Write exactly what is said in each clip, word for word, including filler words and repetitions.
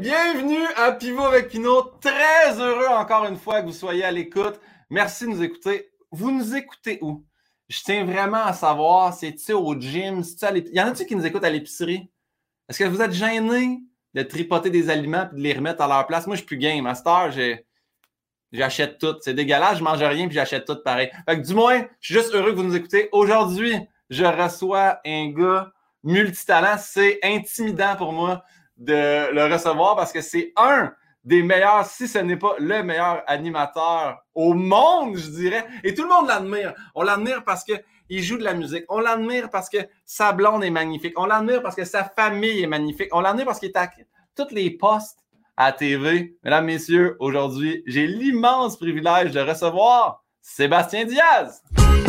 bienvenue à Pivot avec Pinot. Très heureux encore une fois que vous soyez à l'écoute. Merci de nous écouter. Vous nous écoutez où? Je tiens vraiment à savoir, c'est-tu au gym? C'est-tu à l'épicerie? Y en a-tu qui nous écoutent à l'épicerie? Est-ce que vous êtes gênés de tripoter des aliments et de les remettre à leur place? Moi, je suis plus game. À cette heure, j'ai... j'achète tout. C'est dégueulasse, je mange rien puis j'achète tout pareil. Fait que du moins, je suis juste heureux que vous nous écoutez. Aujourd'hui, je reçois un gars multitalent. C'est intimidant pour moi de le recevoir parce que c'est un des meilleurs, si ce n'est pas le meilleur animateur au monde, je dirais. Et tout le monde l'admire. On l'admire parce qu'il joue de la musique. On l'admire parce que sa blonde est magnifique. On l'admire parce que sa famille est magnifique. On l'admire parce qu'il est à tous les postes à la T V. Mesdames, messieurs, aujourd'hui, j'ai l'immense privilège de recevoir Sébastien Diaz.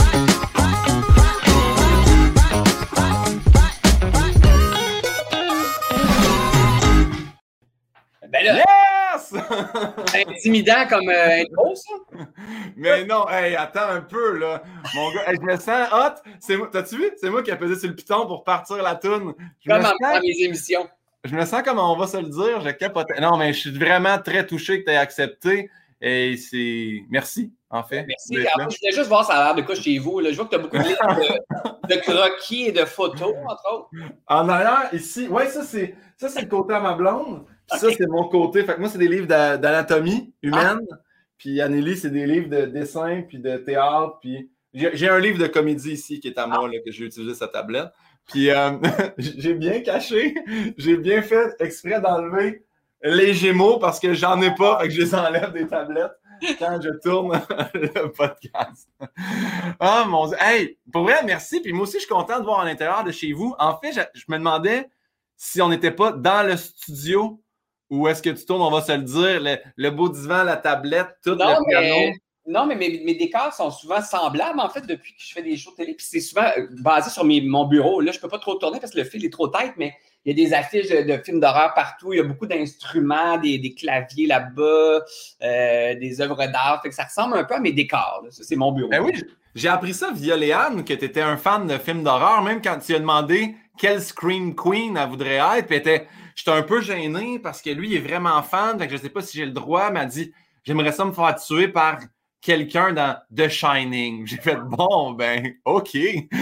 Ben là, yes! c'est intimidant comme euh, intro, ça. Mais non, hey, attends un peu, là. Mon gars, hey, je me sens hot. C'est moi, t'as-tu vu? C'est moi qui ai pesé sur le piton pour partir la toune. Je Comme me en, sens... dans mes émissions. Je me sens comme on va se le dire. Je capote. Non, mais je suis vraiment très touché que tu aies accepté. Et c'est... Merci, en fait. Merci. En fait, je voulais juste voir ça a l'air de quoi chez vous. Là. Je vois que tu as beaucoup de livres de, de croquis et de photos, entre autres. En arrière, ici, ouais, ça, c'est ça c'est le côté à ma blonde. Puis okay. Ça, c'est mon côté. Fait que moi, c'est des livres d'a- d'anatomie humaine. Ah. Puis Anneli, c'est des livres de dessin, puis de théâtre. Puis j'ai, j'ai un livre de comédie ici qui est à moi, ah. là, que j'ai utilisé sa tablette. Puis euh, j'ai bien caché, j'ai bien fait exprès d'enlever les Gémeaux parce que j'en ai pas, fait que je les enlève des tablettes quand je tourne le podcast. Ah, mon Dieu. Hey, pour vrai, merci. Puis moi aussi, je suis content de voir à l'intérieur de chez vous. En fait, je, je me demandais si on n'était pas dans le studio ou est-ce que tu tournes, on va se le dire, le, le beau divan, la tablette, tout non, le piano. Mais... Non, mais mes, mes décors sont souvent semblables, en fait, depuis que je fais des shows de télé. Puis c'est souvent basé sur mes, mon bureau. Là, je peux pas trop tourner parce que le fil est trop tête, mais il y a des affiches de, de films d'horreur partout. Il y a beaucoup d'instruments, des, des claviers là-bas, euh, des œuvres d'art. Fait que ça ressemble un peu à mes décors. Là. Ça, c'est mon bureau. Ben oui, j'ai appris ça via Léane, que tu étais un fan de films d'horreur, même quand tu as demandé quelle Scream Queen elle voudrait être. Puis elle était, j'étais un peu gêné parce que lui, il est vraiment fan. Fait que je sais pas si j'ai le droit, mais elle dit, j'aimerais ça me faire tuer par quelqu'un dans The Shining. J'ai fait, bon, ben, OK.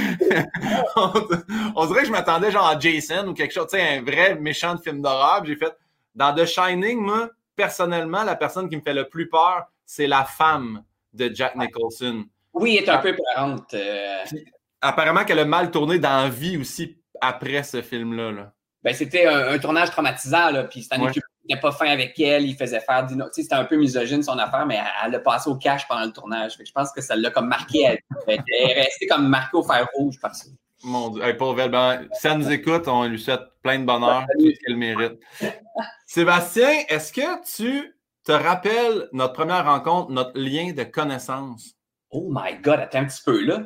on, on dirait que je m'attendais genre à Jason ou quelque chose, tu sais, un vrai méchant de film d'horreur. J'ai fait, dans The Shining, moi, personnellement, la personne qui me fait le plus peur, c'est la femme de Jack Nicholson. Oui, elle est un peu peurante. Euh... Apparemment qu'elle a mal tourné dans la vie aussi après ce film-là. Là. Ben, c'était un, un tournage traumatisant, là, puis Stanley Kubrick n'était pas fin avec elle, il faisait faire du... Tu sais, c'était un peu misogyne son affaire, mais elle a passé au cash pendant le tournage. Fait que je pense que ça l'a comme marqué, elle, elle est restée comme marquée au fer rouge par ça. Mon Dieu, hey, pauvre elle, ben, si elle nous écoute, on lui souhaite plein de bonheur, tout ce qu'elle mérite. Sébastien, est-ce que tu te rappelles notre première rencontre, notre lien de connaissance? Oh my God, attends un petit peu, là.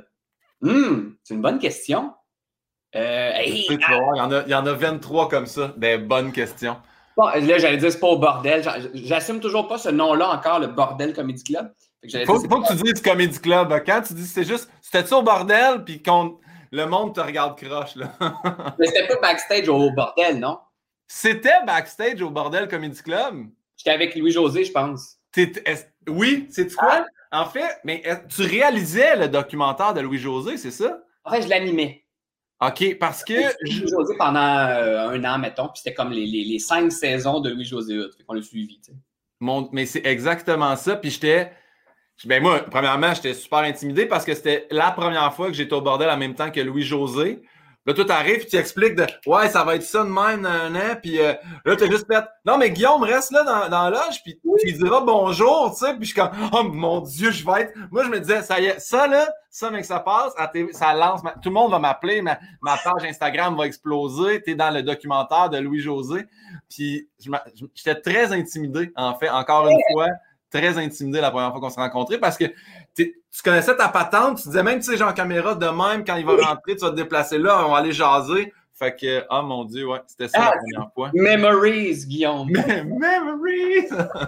Hum, c'est une bonne question. Euh, hey, tu vas voir, il y en a, il y en a vingt-trois comme ça, des bonnes questions. Bon, là, j'allais dire, c'est pas au bordel. J'assume toujours pas ce nom-là encore, le Bordel Comedy Club. Fait faut, dire, faut que tu dises Comedy Club. Quand tu dis c'est juste, c'était-tu au bordel, puis qu'on le monde te regarde croche, là. Mais c'était pas backstage au bordel, non? C'était backstage au Bordel Comedy Club? J'étais avec Louis-José, je pense. T'es, oui, c'est quoi? Ah. En fait, mais tu réalisais le documentaire de Louis-José, c'est ça? En fait, je l'animais. OK, parce que... Louis-José pendant euh, un an, mettons, puis c'était comme les, les, les cinq saisons de Louis-José Hood. Fait qu'on l'a suivi, tu sais. Mon... Mais c'est exactement ça, puis j'étais... Ben moi, premièrement, j'étais super intimidé parce que c'était la première fois que j'étais au bordel en même temps que Louis-José. Là, toi, t'arrives et tu expliques de « Ouais, ça va être ça de même, un an. » Puis euh, là, t'as juste fait « Non, mais Guillaume, reste là dans, dans la loge, puis oui. Tu lui diras bonjour, tu sais. » Puis je suis comme « Oh mon Dieu, je vais être... » Moi, je me disais « Ça y est, ça là, ça, mec, ça passe, à T V, ça lance, ma... tout le monde va m'appeler, ma, ma page Instagram va exploser, t'es dans le documentaire de Louis-José. » Puis j'étais très intimidé, en fait, encore une fois. Très intimidé la première fois qu'on s'est rencontrés parce que tu connaissais ta patente, tu disais même, tu sais, genre caméra de même, quand il va rentrer, tu vas te déplacer là, on va aller jaser. Fait que, oh mon Dieu, ouais, c'était ça ah, la première fois. Memories, Guillaume. Memories!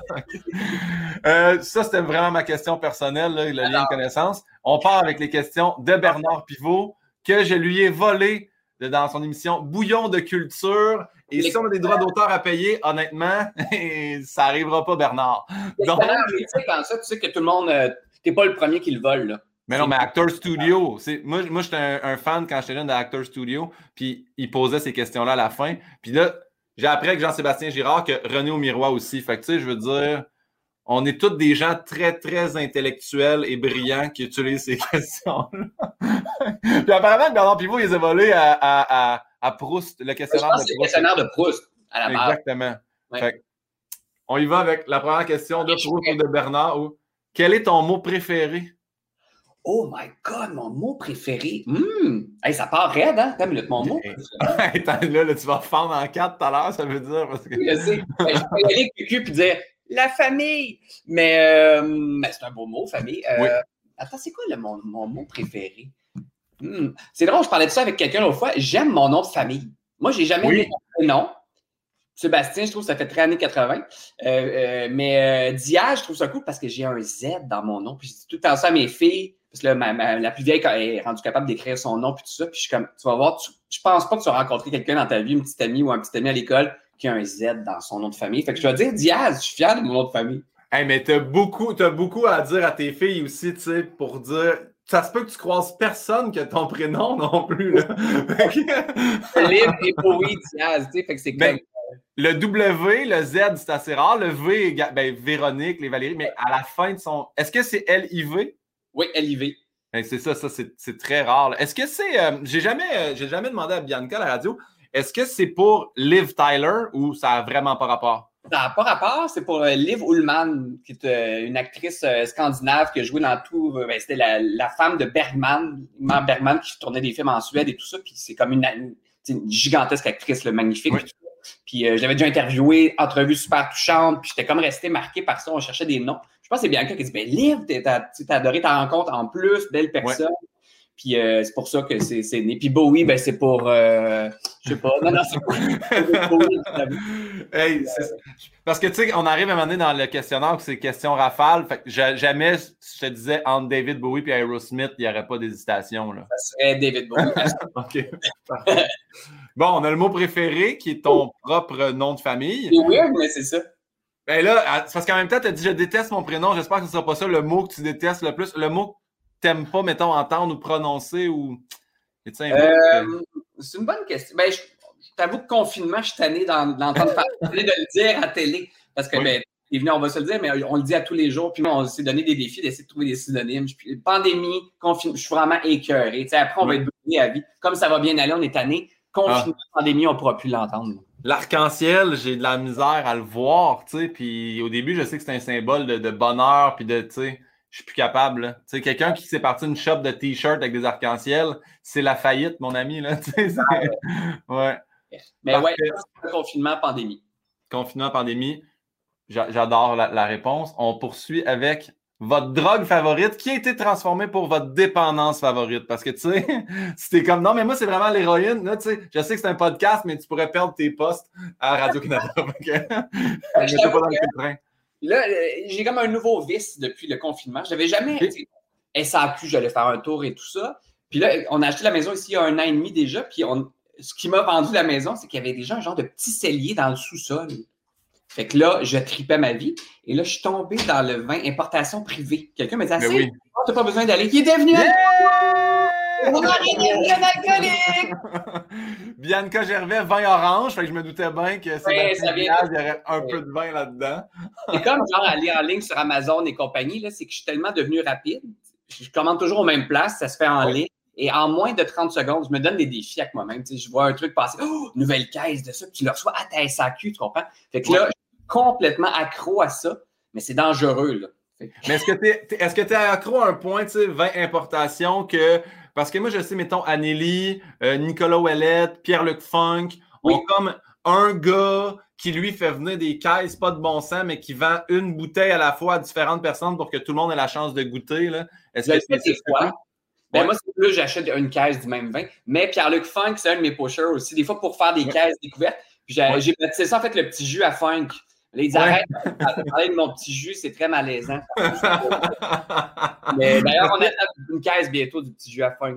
euh, ça, c'était vraiment ma question personnelle, là, le lien de connaissance. On part avec les questions de Bernard Pivot, que je lui ai volé de, dans son émission Bouillon de culture. Et si on a des droits d'auteur à payer, honnêtement, ça n'arrivera pas, Bernard. Donc, quand ça, tu sais que tout le monde, euh, t'es pas le premier qui le vole, là. Mais non, mais Actor Studio, c'est, moi, moi j'étais un, un fan quand j'étais jeune de Actor Studio, puis il posait ces questions-là à la fin. Puis là, j'ai appris avec Jean-Sébastien Girard que René Aumirois aussi. Fait que tu sais, je veux dire, on est tous des gens très, très intellectuels et brillants qui utilisent ces questions-là. Puis apparemment, Bernard Pivot, il les a volés à, à, à, à Proust, le questionnaire je pense de Proust. C'est le questionnaire de Proust, à la base. Exactement. Ouais. Fait que, on y va avec la première question de Proust ou de Bernard. Ou, quel est ton mot préféré? Oh my God, mon mot préféré. Mmh. Hey, ça part raide, hein? T'as minute, mon mot préféré. Attends, là, là, tu vas fendre en quatre tout à l'heure, ça veut dire. Parce que... Je sais. Ben, je peux y aller avec Q Q et dire la famille. Mais, euh, mais c'est un beau mot, famille. Euh, oui. Attends, c'est quoi le, mon, mon mot préféré? Mmh. C'est drôle, je parlais de ça avec quelqu'un l'autre fois. J'aime mon nom de famille. Moi, j'ai jamais oui. aimé mon prénom. Sébastien, je trouve que ça fait très années quatre-vingt. Euh, euh, mais euh, Dia, je trouve ça cool parce que j'ai un Z dans mon nom. Puis je dis tout le temps ça à mes filles. Parce que là, ma, ma, la plus vieille est rendue capable d'écrire son nom puis tout ça. Puis je suis comme, tu vas voir, tu, je pense pas que tu vas rencontrer quelqu'un dans ta vie, une petite amie ou un petit ami à l'école qui a un Z dans son nom de famille. Fait que je vais dire Diaz, je suis fier de mon nom de famille. Hey, mais t'as beaucoup, t'as beaucoup à dire à tes filles aussi, tu sais, pour dire... Ça se peut que tu croises personne que ton prénom non plus, là. Liv et Bowie Diaz, tu sais, fait que c'est ben, comme... Le W, le Z, c'est assez rare. Le V, ben, Véronique, les Valérie, mais à la fin de son... Est-ce que c'est L I V? Oui, L I V. Ben, c'est ça, ça, c'est, c'est très rare. Là. Est-ce que c'est... Euh, j'ai jamais, euh, j'ai jamais demandé à Bianca à la radio, est-ce que c'est pour Liv Tyler ou ça n'a vraiment pas rapport? Ça n'a pas rapport, c'est pour euh, Liv Ullmann, qui est euh, une actrice euh, scandinave qui a joué dans tout. Euh, ben, c'était la, la femme de Bergman, Ingmar Bergman, qui tournait des films en Suède et tout ça. Puis c'est comme une, une, une gigantesque actrice, là, magnifique. Oui. Puis euh, j'avais déjà interviewé, entrevue super touchante, puis j'étais comme resté marqué par ça. On cherchait des noms. Je pense que c'est Bianca qui dit ben Liv, t'as, t'as adoré ta rencontre en plus, belle personne. Ouais. Puis euh, c'est pour ça que c'est, c'est né. Puis Bowie, ben c'est pour, euh, je sais pas, non, non, c'est pour Bowie. Hey, c'est, parce que tu sais, on arrive à un moment donné dans le questionnaire où c'est question rafale. Fait que jamais, je te disais, entre David Bowie et Aerosmith, il n'y aurait pas d'hésitation. Là. Ça serait David Bowie. OK. Parfait. Bon, on a le mot préféré qui est ton propre nom de famille. C'est weird, mais c'est ça. Ben là, c'est parce qu'en même temps, tu as dit je déteste mon prénom. J'espère que ce ne sera pas ça le mot que tu détestes le plus. Le mot que tu n'aimes pas, mettons, entendre ou prononcer ou. Euh, c'est une bonne question. Ben, je, je t'avoue que confinement, je suis tanné d'entendre parler, de le dire à télé. Parce que, oui. ben, évidemment, on va se le dire, mais on le dit à tous les jours. Puis on s'est donné des défis d'essayer de trouver des synonymes. Puis, pandémie, confinement, je suis vraiment écœuré. T'sais, après, on oui. va être brûlé à vie. Comme ça va bien aller, on est tanné. Confinement, ah. pandémie, on ne pourra plus l'entendre. L'arc-en-ciel, j'ai de la misère à le voir, tu sais. Puis au début, je sais que c'est un symbole de, de bonheur, puis de, tu sais, je suis plus capable. Tu sais, quelqu'un qui s'est parti une shop de t-shirts avec des arcs-en-ciel, c'est la faillite, mon ami, là. Tu sais, ah, ouais. ouais. Mais Parfait. ouais, confinement, pandémie. Confinement, pandémie. J'adore la, la réponse. On poursuit avec votre drogue favorite qui a été transformée pour votre dépendance favorite. Parce que, tu sais, c'était comme, non, mais moi, c'est vraiment l'héroïne. Là, tu sais, je sais que c'est un podcast, mais tu pourrais perdre tes postes à Radio-Canada. Je ne pas dans le train. Là, j'ai comme un nouveau vice depuis le confinement. Je n'avais jamais... Okay. S A Q, j'allais faire un tour et tout ça. Puis là, on a acheté la maison ici il y a un an et demi déjà. Puis on, ce qui m'a vendu la maison, c'est qu'il y avait déjà un genre de petit cellier dans le sous-sol. Fait que là, je tripais ma vie. Et là, je suis tombé dans le vin importation privée. Quelqu'un m'a dit, ah, c'est, oui. oh, t'as pas besoin d'aller. Il est devenu yeah! On a rien alcoolique! Bianca Gervais, vin orange. Fait que je me doutais bien que c'est ouais, ça vient... il y aurait un ouais. peu de vin là-dedans. C'est comme genre aller en ligne sur Amazon et compagnie. Là, c'est que je suis tellement devenu rapide. Je commande toujours aux mêmes places. Ça se fait en ouais. ligne. Et en moins de trente secondes, je me donne des défis avec moi-même. Tu sais, je vois un truc passer. Oh, nouvelle caisse de ça. Puis tu le reçois à ta S A Q, tu comprends? Fait que là, ouais. je suis complètement accro à ça. Mais c'est dangereux, là. Mais est-ce que tu es, est-ce que tu es accro à un point, tu sais, vin importation que... Parce que moi, je sais, mettons, Anneli, euh, Nicolas Ouellette, Pierre-Luc Funk, oui. ont comme un gars qui, lui, fait venir des caisses, pas de bon sens, mais qui vend une bouteille à la fois à différentes personnes pour que tout le monde ait la chance de goûter, là. Est-ce je que c'est des fois. Ben ouais. Moi, c'est plus, j'achète une caisse du même vin. Mais Pierre-Luc Funk, c'est un de mes pushers aussi. Des fois, pour faire des ouais. caisses découvertes. Puis j'ai, ouais. j'ai baptisé ça, en fait, le petit jus à Funk. Là, ils arrêtent ouais. de parler de mon petit jus, c'est très malaisant. Mais d'ailleurs, on a une caisse bientôt du petit jus à Funk. Là.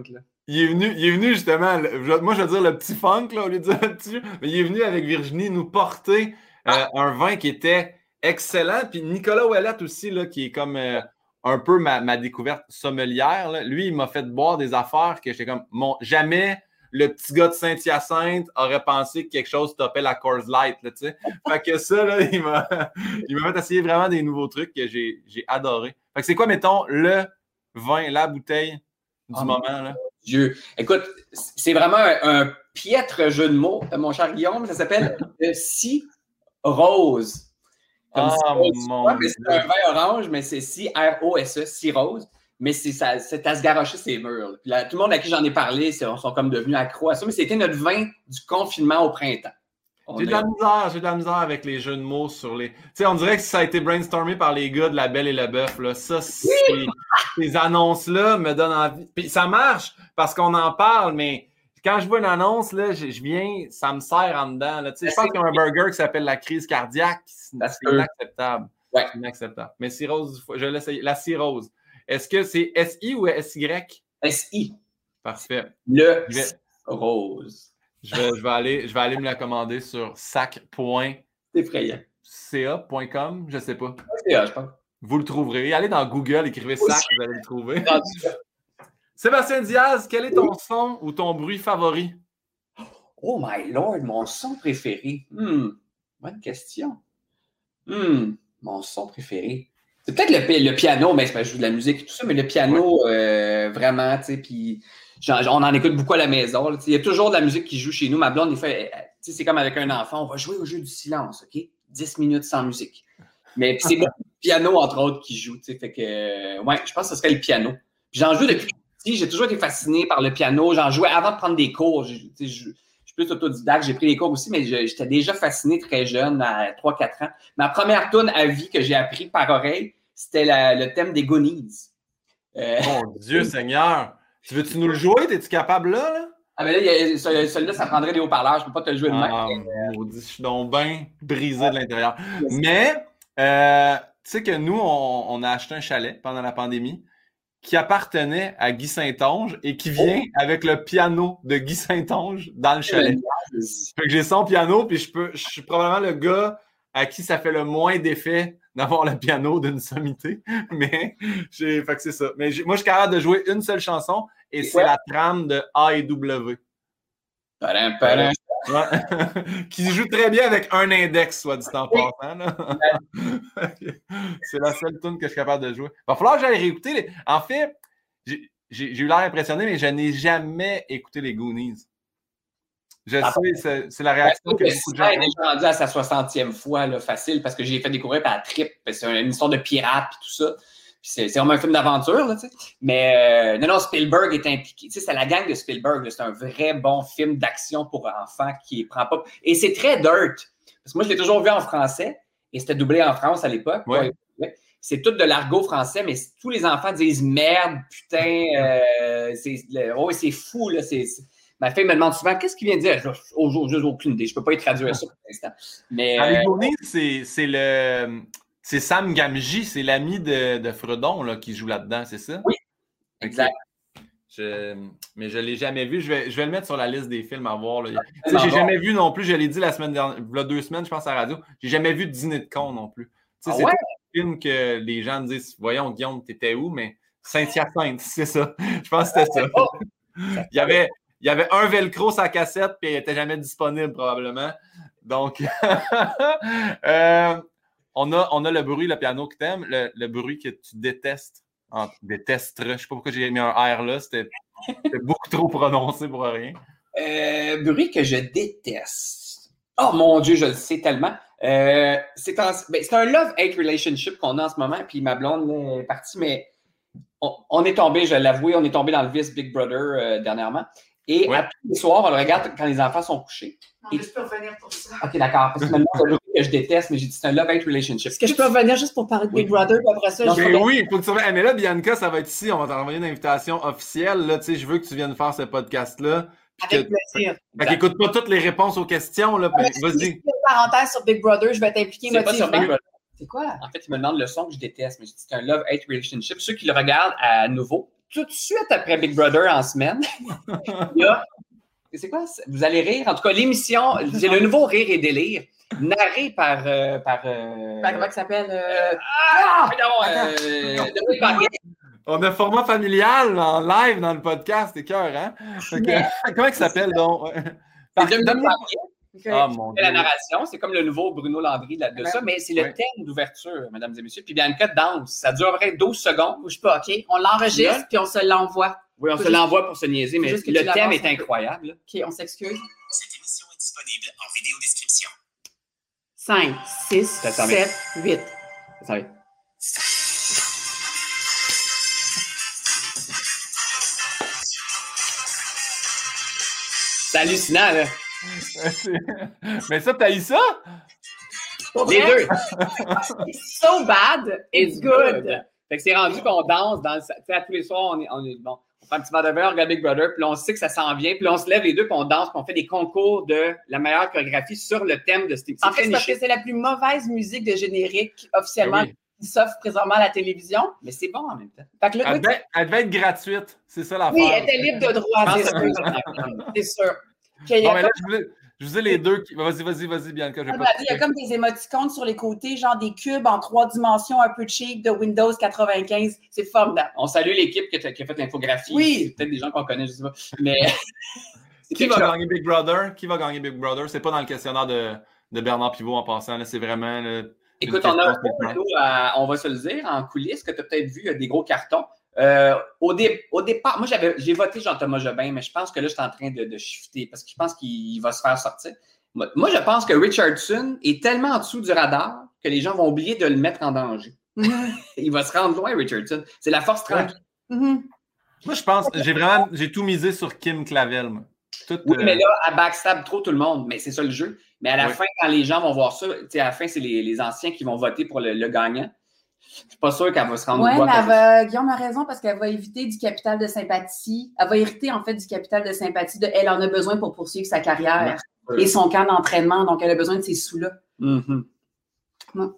il est venu, il est venu justement, le, moi je veux dire le petit funk, là, au lieu de dire le petit, mais il est venu avec Virginie nous porter euh, ah. un vin qui était excellent. Puis Nicolas Ouellette aussi, là, qui est comme euh, un peu ma, ma découverte sommelière, là. Lui, il m'a fait boire des affaires que j'étais comme, mon, jamais le petit gars de Saint-Hyacinthe aurait pensé que quelque chose topait la Coors Light, là, tu sais. Fait que ça, là, il m'a, il m'a fait essayer vraiment des nouveaux trucs que j'ai, j'ai adoré. Fait que c'est quoi, mettons, le vin, la bouteille du oh, moment, là? Dieu. Écoute, c'est vraiment un, un piètre jeu de mots, mon cher Guillaume. Ça s'appelle le Si Rose. Comme ah, si mon pas, mais c'est un vin orange, mais c'est Si R O S E, Si Rose. Mais c'est, ça, c'est à se garocher ses murs. Puis là, tout le monde à qui j'en ai parlé c'est, sont comme devenus accros à ça. Mais c'était notre vin du confinement au printemps. On j'ai de la misère, j'ai de la misère avec les jeux de mots sur les... Tu sais, on dirait que ça a été brainstormé par les gars de La Belle et le Bœuf, là. Ça, c'est... ces annonces-là me donnent envie. Puis ça marche parce qu'on en parle, mais quand je vois une annonce, là, je, je viens, ça me serre en dedans, là. Tu sais, je pense qu'il y a un burger qui s'appelle la crise cardiaque. C'est, c'est inacceptable. Ouais. C'est inacceptable. Mais cirrhose, je vais l'essayer. La cirrhose. Est-ce que c'est S I ou S Y? S I. Parfait. Le vais... rose. Je vais, je, vais aller, je vais aller me la commander sur sac point c a point com, je ne sais pas. C A, je pense. Vous le trouverez. Allez dans Google, écrivez sac, vous allez le trouver. Sébastien Diaz, quel est ton son ou ton bruit favori? Oh my lord, mon son préféré. Hmm, bonne question. Hmm, mon son préféré. C'est peut-être le, le piano, mais je joue de la musique et tout ça, mais le piano, ouais. euh, vraiment, tu sais, puis on en écoute beaucoup à la maison. Il y a toujours de la musique qui joue chez nous. Ma blonde, des fois, c'est comme avec un enfant, on va jouer au jeu du silence, OK? dix minutes sans musique. Mais c'est le piano, entre autres, qui joue, tu sais, fait que, ouais, je pense que ce serait le piano. Puis j'en joue depuis petit, j'ai toujours été fasciné par le piano. J'en jouais avant de prendre des cours. Je, je, je suis plus autodidacte, j'ai pris des cours aussi, mais je, j'étais déjà fasciné très jeune, à trois quatre ans. Ma première tune à vie que j'ai appris par oreille, c'était la, le thème des Goonies. Euh... Mon Dieu Seigneur! Tu veux-tu nous le jouer? Es-tu capable là? là? Ah ben là, il y a, celui-là, ça prendrait des haut-parleurs. Je peux pas te le jouer de même. Ah, maudit, je suis donc bien brisé de l'intérieur. Mais, euh, tu sais que nous, on, on a acheté un chalet pendant la pandémie qui appartenait à Guy Saint-Onge et qui vient oh. avec le piano de Guy Saint-Onge dans le chalet. Fait que j'ai son piano, puis je peux, je suis probablement le gars à qui ça fait le moins d'effet d'avoir le piano d'une sommité. Mais j'ai, fait que c'est ça. Mais j'ai, moi, je suis capable de jouer une seule chanson et c'est ouais. la trame de A et W. Parin, parin. Ouais. Qui joue très bien avec un index, soit dit en passant. Là. C'est la seule tune que je suis capable de jouer. Il va falloir que j'aille réécouter. Les... En fait, j'ai, j'ai, j'ai eu l'air impressionné, mais je n'ai jamais écouté les Goonies. Je ah, sais, c'est, c'est la réaction que beaucoup de gens ont. Elle est déjà rendue à sa soixantième fois, là, facile, parce que j'ai fait découvrir par la trip. C'est une histoire de pirate et tout ça. Puis c'est, c'est vraiment un film d'aventure, là, tu sais. Mais euh, non, non, Spielberg est impliqué. Tu sais, c'est la gang de Spielberg. Là, c'est un vrai bon film d'action pour enfants qui prend pas. Et c'est très dirt. Parce que moi, je l'ai toujours vu en français et c'était doublé en France à l'époque. Ouais. Ouais. C'est tout de l'argot français, mais tous les enfants disent merde, putain. Euh, c'est, le, oh, c'est fou, là. C'est, c'est... Ma fille me demande souvent qu'est-ce qu'il vient de dire. J'ai aucune idée. Je peux pas y traduire ça pour l'instant. Mais. Euh... Les Goonies, c'est, c'est le. C'est Sam Gamgee, c'est l'ami de, de Fredon là, qui joue là-dedans, c'est ça? Oui, exact. Okay. Je, mais je ne l'ai jamais vu. Je vais, je vais le mettre sur la liste des films à voir. Là. Tu sais, j'ai jamais vu non plus, je l'ai dit la semaine dernière, il y a deux semaines, je pense, à la radio, j'ai jamais vu Dîner de con non plus. Tu sais, ah c'est ouais? un film que les gens me disent, voyons, Guillaume, t'étais où? Mais Saint-Hyacinthe, c'est ça. Je pense que c'était ça. il, y avait, il y avait un velcro sur la cassette, puis il n'était jamais disponible probablement. Donc, euh, On a, on a le bruit, le piano que tu aimes, le, le bruit que tu détestes. En, détesterais. Je ne sais pas pourquoi j'ai mis un R là. C'était, c'était beaucoup trop prononcé pour rien. Euh, bruit que je déteste. Oh mon Dieu, je le sais tellement. Euh, c'est, en, ben, c'est un love-hate relationship qu'on a en ce moment. Puis ma blonde est partie, mais on, on est tombé, je vais l'avouer, on est tombé dans le vice Big Brother euh, dernièrement. Et ouais. à tous les soirs, on le regarde quand les enfants sont couchés. Non, et... je peux revenir pour ça. OK, d'accord. Parce que maintenant, c'est un truc que je déteste, mais j'ai dit c'est un love-hate relationship. Est-ce que je peux revenir juste pour parler de Big oui. Brother, puis après ça, non, je mais oui, il faut que tu reviennes. Mais là, Bianca, ça va être ici. On va t'envoyer une invitation officielle. Là, tu sais, je veux que tu viennes faire ce podcast-là. Avec que... plaisir. Fait qu'écoute pas toutes les réponses aux questions. Là, puis... ouais, vas-y. Une parenthèse sur Big Brother, je vais t'impliquer c'est motivement. Pas sur Big Brother. C'est quoi? En fait, il me demande le son que je déteste, mais je dis c'est un love-hate relationship. Ceux qui le regardent à nouveau, tout de suite après Big Brother en semaine, il y a... C'est quoi? Vous allez rire. En tout cas, l'émission, c'est le nouveau Rire et délire, narré par... Euh, par euh... Comment il s'appelle? Euh... Ah! Euh... Dominique Paquet. On a format familial en live dans le podcast, c'est cœur, hein? Okay. Comment il s'appelle donc? Par Dominique Paquet. Okay. Oh, mon c'est la narration, c'est comme le nouveau Bruno Landry de, de ça, mais c'est le ouais. thème d'ouverture, mesdames et messieurs. Puis Bianca danse. Ça dure à peu près douze secondes. Bouge pas, OK? On l'enregistre puis on se l'envoie. Oui, on Faut se juste... l'envoie pour se niaiser, mais le thème est incroyable. OK, on s'excuse. Cette émission est disponible en vidéo description. cinq, six, sept, huit. Ça va. C'est hallucinant, là. Mais ça, t'as eu ça? Les deux. So bad, it's good. good. Fait que c'est rendu qu'on danse dans le... à tous les soirs, on est, on est bon. On prend un petit verre de verre, on regarde Big Brother, puis là, on sait que ça s'en vient, puis là, on se lève les deux, puis on danse, puis on fait des concours de la meilleure chorégraphie sur le thème de cette émission. En fait, c'est parce que c'est la plus mauvaise musique de générique officiellement oui. qui s'offre présentement à la télévision. Mais c'est bon en même temps. Fait que là, elle, devait, elle devait être gratuite, c'est ça l'affaire. Oui, elle était libre de droit, c'est sûr. C'est sûr. Okay, bon, mais comme... là, je voulais, je vous ai les deux qui... Vas-y, vas-y, vas-y, Bianca. Ah, pas il y a comme des émoticônes sur les côtés, genre des cubes en trois dimensions un peu cheap de Windows quatre-vingt-quinze. C'est formidable. On salue l'équipe qui a, qui a fait l'infographie. Oui. C'est peut-être des gens qu'on connaît, je sais pas. Mais... qui va gagner Big Brother? Qui va gagner Big Brother? C'est pas dans le questionnaire de, de Bernard Pivot en passant. Là, c'est vraiment... Là, écoute, on a un peu, à, on va se le dire, en coulisses, que tu as peut-être vu, il y a des gros cartons. Euh, au, dé, au départ, moi, j'avais, j'ai voté Jean-Thomas Jobin, mais je pense que là, je suis en train de, de shifter parce que je pense qu'il va se faire sortir. Moi, moi, je pense que Richardson est tellement en dessous du radar que les gens vont oublier de le mettre en danger. Mm-hmm. Il va se rendre loin, Richardson. C'est la force tranquille. Mm-hmm. Moi, je pense, j'ai vraiment, j'ai tout misé sur Kim Clavel. Moi. Tout, oui, euh... mais là, elle backstab trop tout le monde. Mais c'est ça le jeu. Mais à la oui. fin, quand les gens vont voir ça, à la fin, c'est les, les anciens qui vont voter pour le, le gagnant. Je ne suis pas sûr qu'elle va se rendre compte. Oui, mais elle va, Guillaume a raison parce qu'elle va éviter du capital de sympathie. Elle va hériter, en fait, du capital de sympathie. De, elle en a besoin pour poursuivre sa carrière ouais. et son camp d'entraînement. Donc, elle a besoin de ces sous-là. Mm-hmm. Ouais. Moi,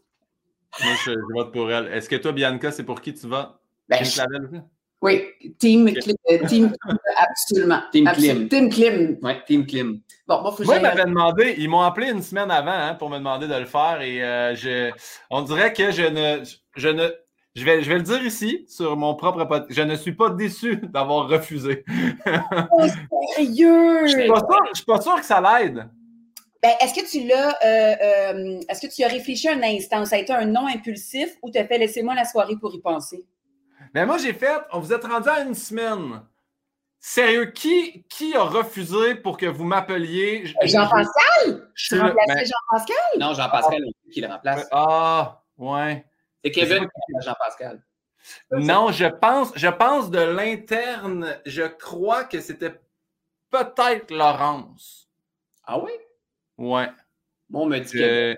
je, je vote pour elle. Est-ce que toi, Bianca, c'est pour qui tu votes? Ben, je... Oui, Team Clim, euh, team, absolument. Team absolument. Clim. Team Clim. Oui, Team Clim. Bon, moi, moi ils m'avaient demandé, ils m'ont appelé une semaine avant hein, pour me demander de le faire et euh, je, on dirait que je ne, je ne, je vais, je vais le dire ici sur mon propre podcast, je ne suis pas déçu d'avoir refusé. Oh, sérieux? Je ne suis pas sûr que ça l'aide. Ben, est-ce que tu l'as, euh, euh, est-ce que tu as réfléchi un instant? Ça a été un non impulsif ou tu as fait laissez-moi la soirée pour y penser? Mais moi, j'ai fait, on vous êtes rendu à une semaine. Sérieux, qui, qui a refusé pour que vous m'appeliez? Jean-Pascal? Je remplaçais ben... Jean-Pascal? Non, Jean-Pascal ah. qui le remplace. Ah, ouais. C'est Kevin qui remplace Jean-Pascal. Non, je pense, je pense de l'interne, je crois que c'était peut-être Laurence. Ah oui? Ouais. Bon, on me dit que... Kevin.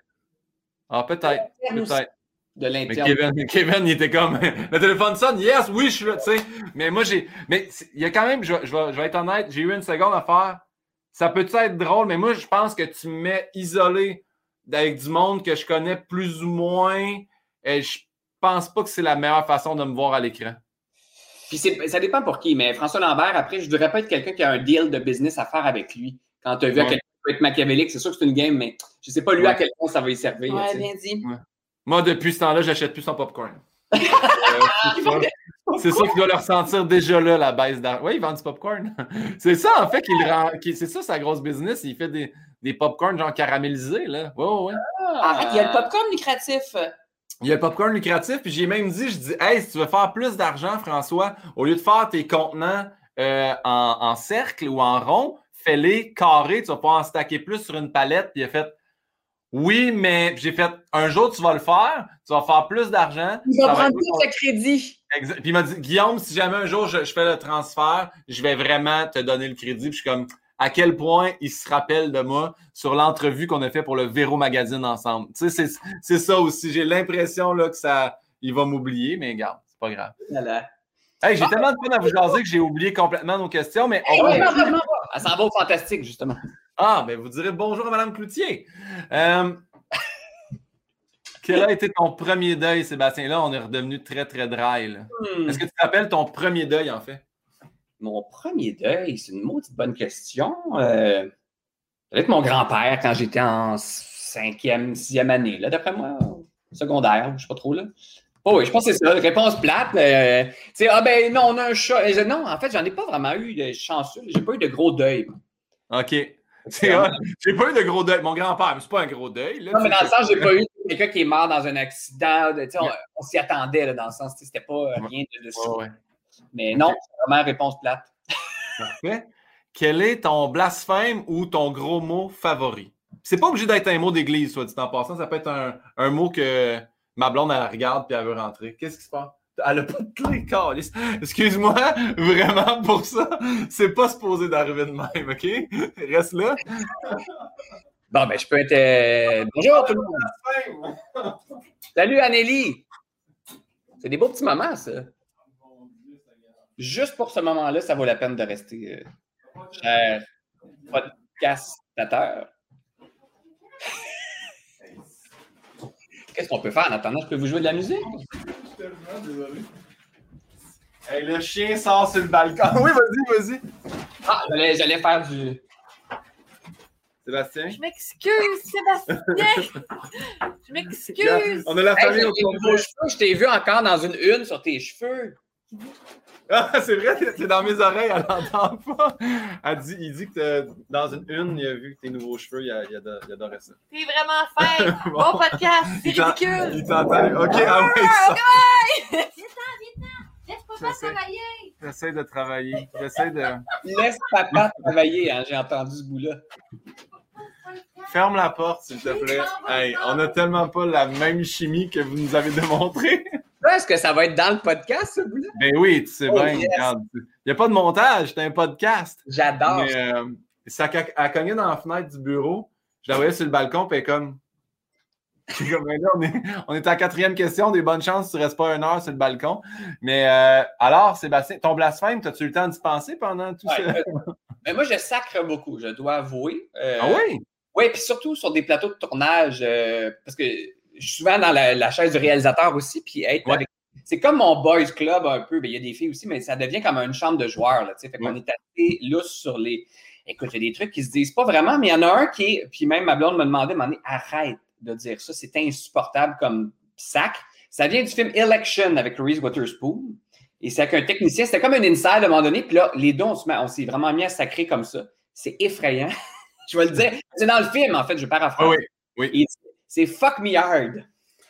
Ah, peut-être, peut-être. De l'interne. Kevin, Kevin, il était comme le téléphone sonne, yes, oui, je suis là, tu sais. Mais moi, j'ai. Mais il y a quand même, je, je, vais, je vais être honnête, j'ai eu une seconde à faire. Ça peut être drôle, mais moi, je pense que tu me mets isolé avec du monde que je connais plus ou moins. Et je pense pas que c'est la meilleure façon de me voir à l'écran. Puis c'est, ça dépend pour qui, mais François Lambert, après, je ne voudrais pas être quelqu'un qui a un deal de business à faire avec lui. Quand tu as vu ouais. à quel point peut être machiavélique, c'est sûr que c'est une game, mais je ne sais pas lui ouais. à quel point ça va y servir. Ouais, bien dit. Ouais. Moi, depuis ce temps-là, j'achète plus son popcorn. euh, c'est ça qu'il doit le ressentir déjà là, la baisse d'argent. Oui, il vend du popcorn. C'est ça, en fait, qu'il rend. C'est ça, sa grosse business. Il fait des, des popcorns genre caramélisés, là. Oui, oui, oui. Ah, il y a le popcorn lucratif. Il y a le popcorn lucratif, puis j'ai même dit, je dis, hey, si tu veux faire plus d'argent, François, au lieu de faire tes contenants euh, en, en cercle ou en rond, fais-les carrés, tu vas pouvoir en stacker plus sur une palette, puis il a fait. Oui, mais j'ai fait un jour, tu vas le faire, tu vas faire plus d'argent. Il va prendre plus de crédit. Exact. Puis il m'a dit, Guillaume, si jamais un jour je, je fais le transfert, je vais vraiment te donner le crédit. Puis je suis comme, à quel point il se rappelle de moi sur l'entrevue qu'on a fait pour le Véro Magazine ensemble. Tu sais, c'est, c'est ça aussi. J'ai l'impression là, que ça, il va m'oublier, mais regarde, c'est pas grave. Voilà. Hey, j'ai ah, tellement de peine à vous jaser que j'ai oublié complètement nos questions, mais hey, on oui, va... non, Elle s'en va au fantastique, justement. Ah, ben vous direz bonjour à Mme Cloutier. Euh... Quel a été ton premier deuil, Sébastien? Là, on est redevenu très, très dry. Là. Hmm. Est-ce que tu te rappelles ton premier deuil, en fait? Mon premier deuil, c'est une maudite bonne question. Euh, avec mon grand-père quand j'étais en cinquième, sixième année, là, d'après moi, secondaire, je ne sais pas trop, là. Oh oui, je pense que c'est ça. Réponse plate. Euh, tu sais, ah ben non, on a un chat. Et je- non, en fait, j'en ai pas vraiment eu de chanceux. J'ai pas eu de gros deuil. OK. C'est hot. J'ai pas eu de gros deuil. Mon grand-père, mais c'est pas un gros deuil. Là, Non, mais tu dans sais, le sens, j'ai pas eu quelqu'un qui est mort dans un accident. Tu sais, on, on s'y attendait, là, dans le sens, tu sais, c'était pas euh, rien de, de Ouais, ouais. Mais non, c'est vraiment réponse plate. Parfait. Quel est ton blasphème ou ton gros mot favori? C'est pas obligé d'être un mot d'église, soit dit en passant. Ça peut être un, un mot que ma blonde, elle regarde puis elle veut rentrer. Qu'est-ce qui se passe? Elle a pas de clé, câlisse. Excuse-moi, vraiment, pour ça, c'est pas supposé d'arriver de même, OK? Reste là. Bon, ben, je peux être. euh, Bonjour tout le monde. Salut Anélie. C'est des beaux petits moments, ça. Juste pour ce moment-là, ça vaut la peine de rester euh, cher podcastateur. Qu'est-ce qu'on peut faire en attendant? Je peux vous jouer de la musique? Je suis tellement désolé. Hey, le chien sort sur le balcon. Oui, vas-y, vas-y. Ah, j'allais, j'allais faire du. Sébastien? Je m'excuse, Sébastien. Je m'excuse. On a la Hey, famille j'ai au des nouveaux complet. cheveux. Je t'ai vu encore dans une une sur tes cheveux. Ah, c'est vrai, c'est dans mes oreilles, elle n'entend pas. Elle dit, il dit que t'as- dans une une, il a vu tes nouveaux cheveux, il, a, il, adore, il adorait ça. T'es vraiment fin. Bon. Bon podcast. C'est Il t'en- ridicule. Il t'entend. OK, ah oui, ça. Viens-t'en, viens-t'en. Laisse papa J'essaie. travailler. J'essaie de travailler. J'essaie de... Laisse papa travailler, hein, j'ai entendu ce bout-là. Ferme la porte, s'il te plaît. Hey, on n'a tellement pas la même chimie que vous nous avez démontré. Est-ce que ça va être dans le podcast, ce bout-là? Ben oui, tu sais Oh, bien, yes. regarde. Il n'y a pas de montage, c'est un podcast. J'adore. Mais euh, ça a, a cogné dans la fenêtre du bureau. Je la voyais sur le balcon, puis elle est comme. Je suis comme, ben là, on est, on est à la quatrième question, des bonnes chances que tu ne restes pas une heure sur le balcon. Mais euh, alors, Sébastien, ton blasphème, as-tu eu le temps d'y penser pendant tout Ouais, ça? euh, mais moi, je sacre beaucoup, je dois avouer. Euh, Ah oui? Oui, puis surtout sur des plateaux de tournage, euh, parce que je suis souvent dans la, la chaise du réalisateur aussi, puis être Ouais. avec. C'est comme mon boys club un peu, ben, il y a des filles aussi, mais ça devient comme une chambre de joueurs. Là, fait qu'on Ouais. est assez lousse sur les. Écoute, il y a des trucs qui se disent pas vraiment, mais il y en a un qui est. Puis même ma blonde me demandait, m'en arrête de dire ça, c'est insupportable comme sac. Ça vient du film Election avec Reese Witherspoon. Et c'est avec un technicien, c'était comme un inside à un moment donné, puis là, les deux, on, se met- on s'est vraiment mis à sacrer comme ça. C'est effrayant. Je vais le dire. C'est dans le film, en fait, je paraphrase. Ah oui, oui. Et c'est fuck me hard.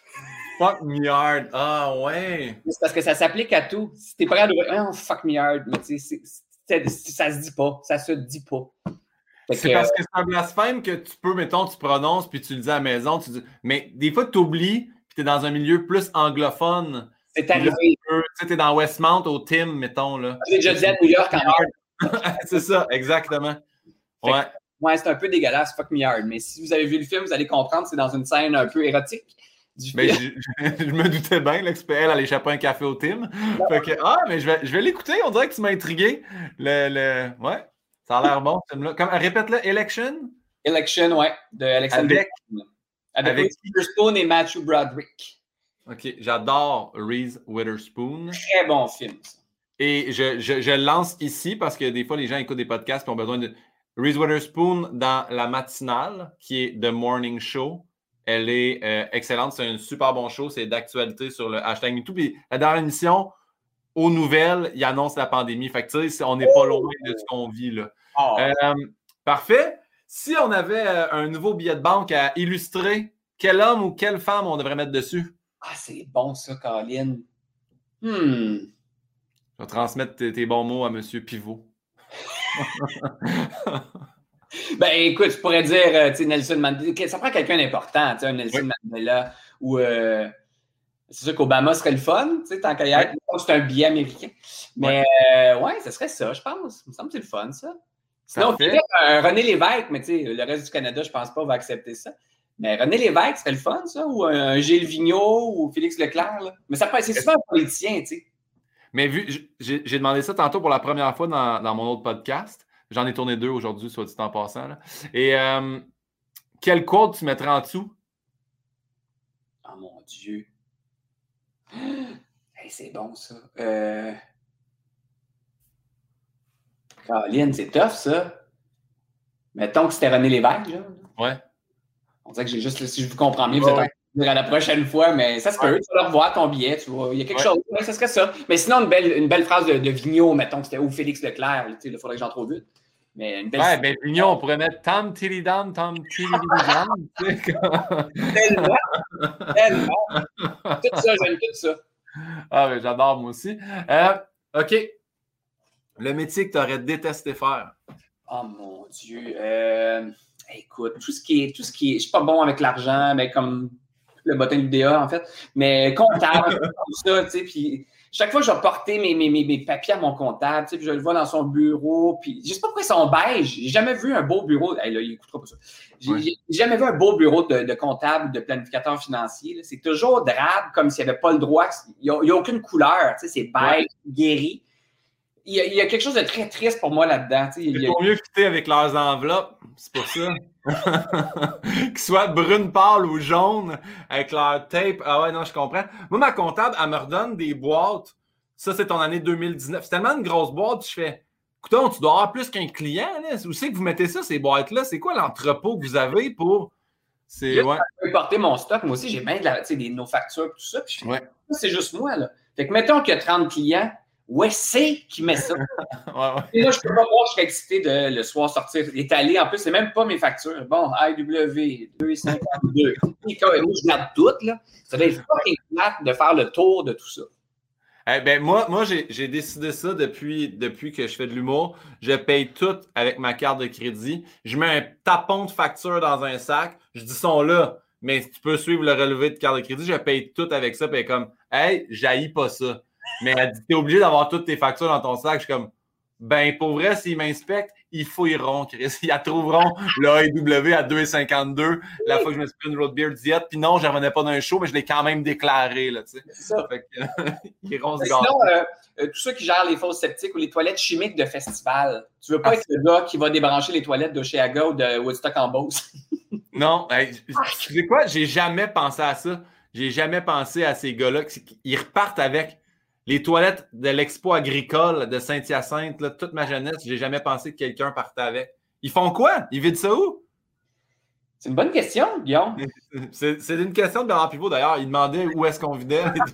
Fuck me hard. Ah ouais. C'est parce que ça s'applique à tout. Si t'es pas capable de dire, oh, fuck me hard, mais tu sais, c'est- c'est- ça se dit pas. Ça se dit pas. Fait C'est que, parce que c'est un blasphème que tu peux, mettons, tu prononces puis tu le dis à la maison. Tu dis... Mais des fois, tu oublies puis tu es dans un milieu plus anglophone. c'est Puis là, arrivé. tu peux- tu sais, t'es dans Westmount au Tim, mettons. Là. J'ai déjà dit à New York en hard. C'est ça, exactement. Fait que- Ouais. Ouais, c'est un peu dégueulasse, fuck me hard. Mais si vous avez vu le film, vous allez comprendre, c'est dans une scène un peu érotique du Mais film. je, je- je me doutais bien là, que c'était elle, elle échappait un café au Tim. Fait que, ah, mais je vais, je vais l'écouter. On dirait que tu m'as intrigué. Le, le... Ouais, ça a l'air bon, ce film-là. Comme, répète-le, Election? Election, ouais, de Alexander. Avec- Avec, avec- Reese Witherspoon et Matthew Broderick. OK, j'adore Reese Witherspoon. Très bon film, ça. Et je, je, je le lance ici parce que des fois, les gens écoutent des podcasts et ont besoin de... Reese Witherspoon dans La Matinale, qui est The Morning Show. Elle est euh, excellente. C'est un super bon show. C'est d'actualité sur le hashtag MeToo. Puis la dernière émission, aux nouvelles, il annonce la pandémie. Fait que tu sais, on n'est pas loin de ce qu'on vit là. Oh. Euh, parfait. Si on avait euh, un nouveau billet de banque à illustrer, quel homme ou quelle femme on devrait mettre dessus? Ah, c'est bon, ça, Colin. Hmm. Je vais transmettre tes, tes bons mots à M. Pivot. Ben, écoute, je pourrais dire, euh, tu sais, Nelson Mandela. Ça prend quelqu'un d'important, tu sais, un Nelson Oui. Mandela ou. euh, c'est sûr qu'Obama serait le fun, tu sais, tant qu'à y être. C'est un billet américain. Mais, ouais, euh, ouais ça serait ça, je pense. Il me semble que c'est le fun, ça. Sinon, Parfait. peut-être un René Lévesque, mais tu sais, le reste du Canada, je pense pas, va accepter ça. Mais René Lévesque, serait le fun, ça, ou un Gilles Vigneault ou Félix Leclerc, là. Mais ça peut c'est souvent un politicien, tu sais. Mais vu, j'ai j'ai demandé ça tantôt pour la première fois dans, dans mon autre podcast. J'en ai tourné deux aujourd'hui, soit dit en passant. Là. Et euh, quel quote tu mettrais en dessous? Oh mon Dieu. Hey, c'est bon, ça. Euh... Caroline, c'est tough, ça. Mettons que c'était René Lévesque, là. Ouais. On dirait que j'ai juste, si je vous comprends bien, vous Ouais, êtes en ouais. train de dire à la prochaine fois, mais ça se peut. Tu vas le revoir ton billet, tu vois. Il y a quelque Ouais. chose. Ouais, ça serait ça. Mais sinon, une belle, une belle phrase de, de Vigneault, mettons que c'était ou Félix Leclerc. Tu sais, il faudrait que j'en trouve une. Mais une belle. Ouais, ben, Pignon, on pourrait mettre Tam Tilidam, Tam Tilidam. tu sais, comme- Tellement. Tellement. Tout ça, j'aime tout ça. Ah, ben, j'adore, moi aussi. Euh, OK. Le métier que tu aurais détesté faire. Oh mon Dieu. Euh, écoute, tout ce qui est. Tout ce qui est. Je suis pas bon avec l'argent, mais comme le bottin de l'U D A, en fait. Mais comptable, tout ça, tu sais. Puis chaque fois, je vais porter mes, mes, mes, mes papiers à mon comptable, tu sais, puis je le vois dans son bureau. Puis je sais pas pourquoi ils sont beige. J'ai jamais vu un beau bureau. Hey, là, il écoutera pas ça. J'ai Ouais. j'ai jamais vu un beau bureau de, de comptable, de planificateur financier. là. C'est toujours drabe, comme s'il n'y avait pas le droit. Il n'y a, a aucune couleur. Tu sais, c'est beige, Ouais. guéri. Il y, a, il y a quelque chose de très triste pour moi là-dedans. Tu sais. Il C'est y a- pour mieux fitter avec leurs enveloppes. C'est pour ça. Qu'ils soient brune pâle ou jaune avec leur tape. Ah ouais, non, je comprends. Moi, ma comptable, elle me redonne des boîtes. Ça, c'est ton année deux mille dix-neuf. C'est tellement une grosse boîte, puis je fais écoute, tu dois avoir plus qu'un client. Là. Où c'est que vous mettez ça, ces boîtes-là? C'est quoi l'entrepôt que vous avez pour. C'est. Juste Ouais. Je peux porter mon stock. Moi aussi, j'ai bien de la, tu sais, des, nos factures et tout ça. Puis je fais, Ouais. ça, c'est juste moi. Là. Fait que mettons qu'il y a trente clients. Ouais, c'est qui met ça. ouais, ouais. Et là, je peux pas voir, je serais excité de le soir sortir, étaler. En plus, c'est même pas mes factures. Bon, I W deux cent cinquante-deux. Puis, quand même, je garde toutes, là. Ça doit être fucking plate de faire le tour de tout ça. Eh ben, moi, moi j'ai, j'ai décidé ça depuis, depuis que je fais de l'humour. Je paye tout avec ma carte de crédit. Je mets un tapon de facture dans un sac. Je dis, sont là, mais tu peux suivre le relevé de carte de crédit. Je paye tout avec ça. Puis elle est comme, hey, j'haïs pas ça. Mais elle dit, t'es obligé d'avoir toutes tes factures dans ton sac. Je suis comme, ben, pour vrai, s'ils m'inspectent, ils fouilleront, Chris. Ils la trouveront le A E W à deux virgule cinquante-deux la fois que je me suis pris une road beer diète. Puis non, je revenais pas d'un show, mais je l'ai quand même déclaré, là, tu sais. C'est ça. Fait que, ils iront se Sinon, gâter. euh, euh, tous ceux qui gèrent les fosses septiques ou les toilettes chimiques de festival, tu veux pas Ah, être le gars qui va débrancher les toilettes d'Oshéaga ou de Woodstock en Beauce. Non, hey, tu sais quoi? J'ai jamais pensé à ça. J'ai jamais pensé à ces gars-là. Ils repartent avec les toilettes de l'expo agricole de Saint-Hyacinthe. Là, toute ma jeunesse, j'ai jamais pensé que quelqu'un partait avec. Ils font quoi? Ils vident ça où? C'est une bonne question, Guillaume. C'est, c'est une question de Bernard Pivot, d'ailleurs. Il demandait où est-ce qu'on vidait les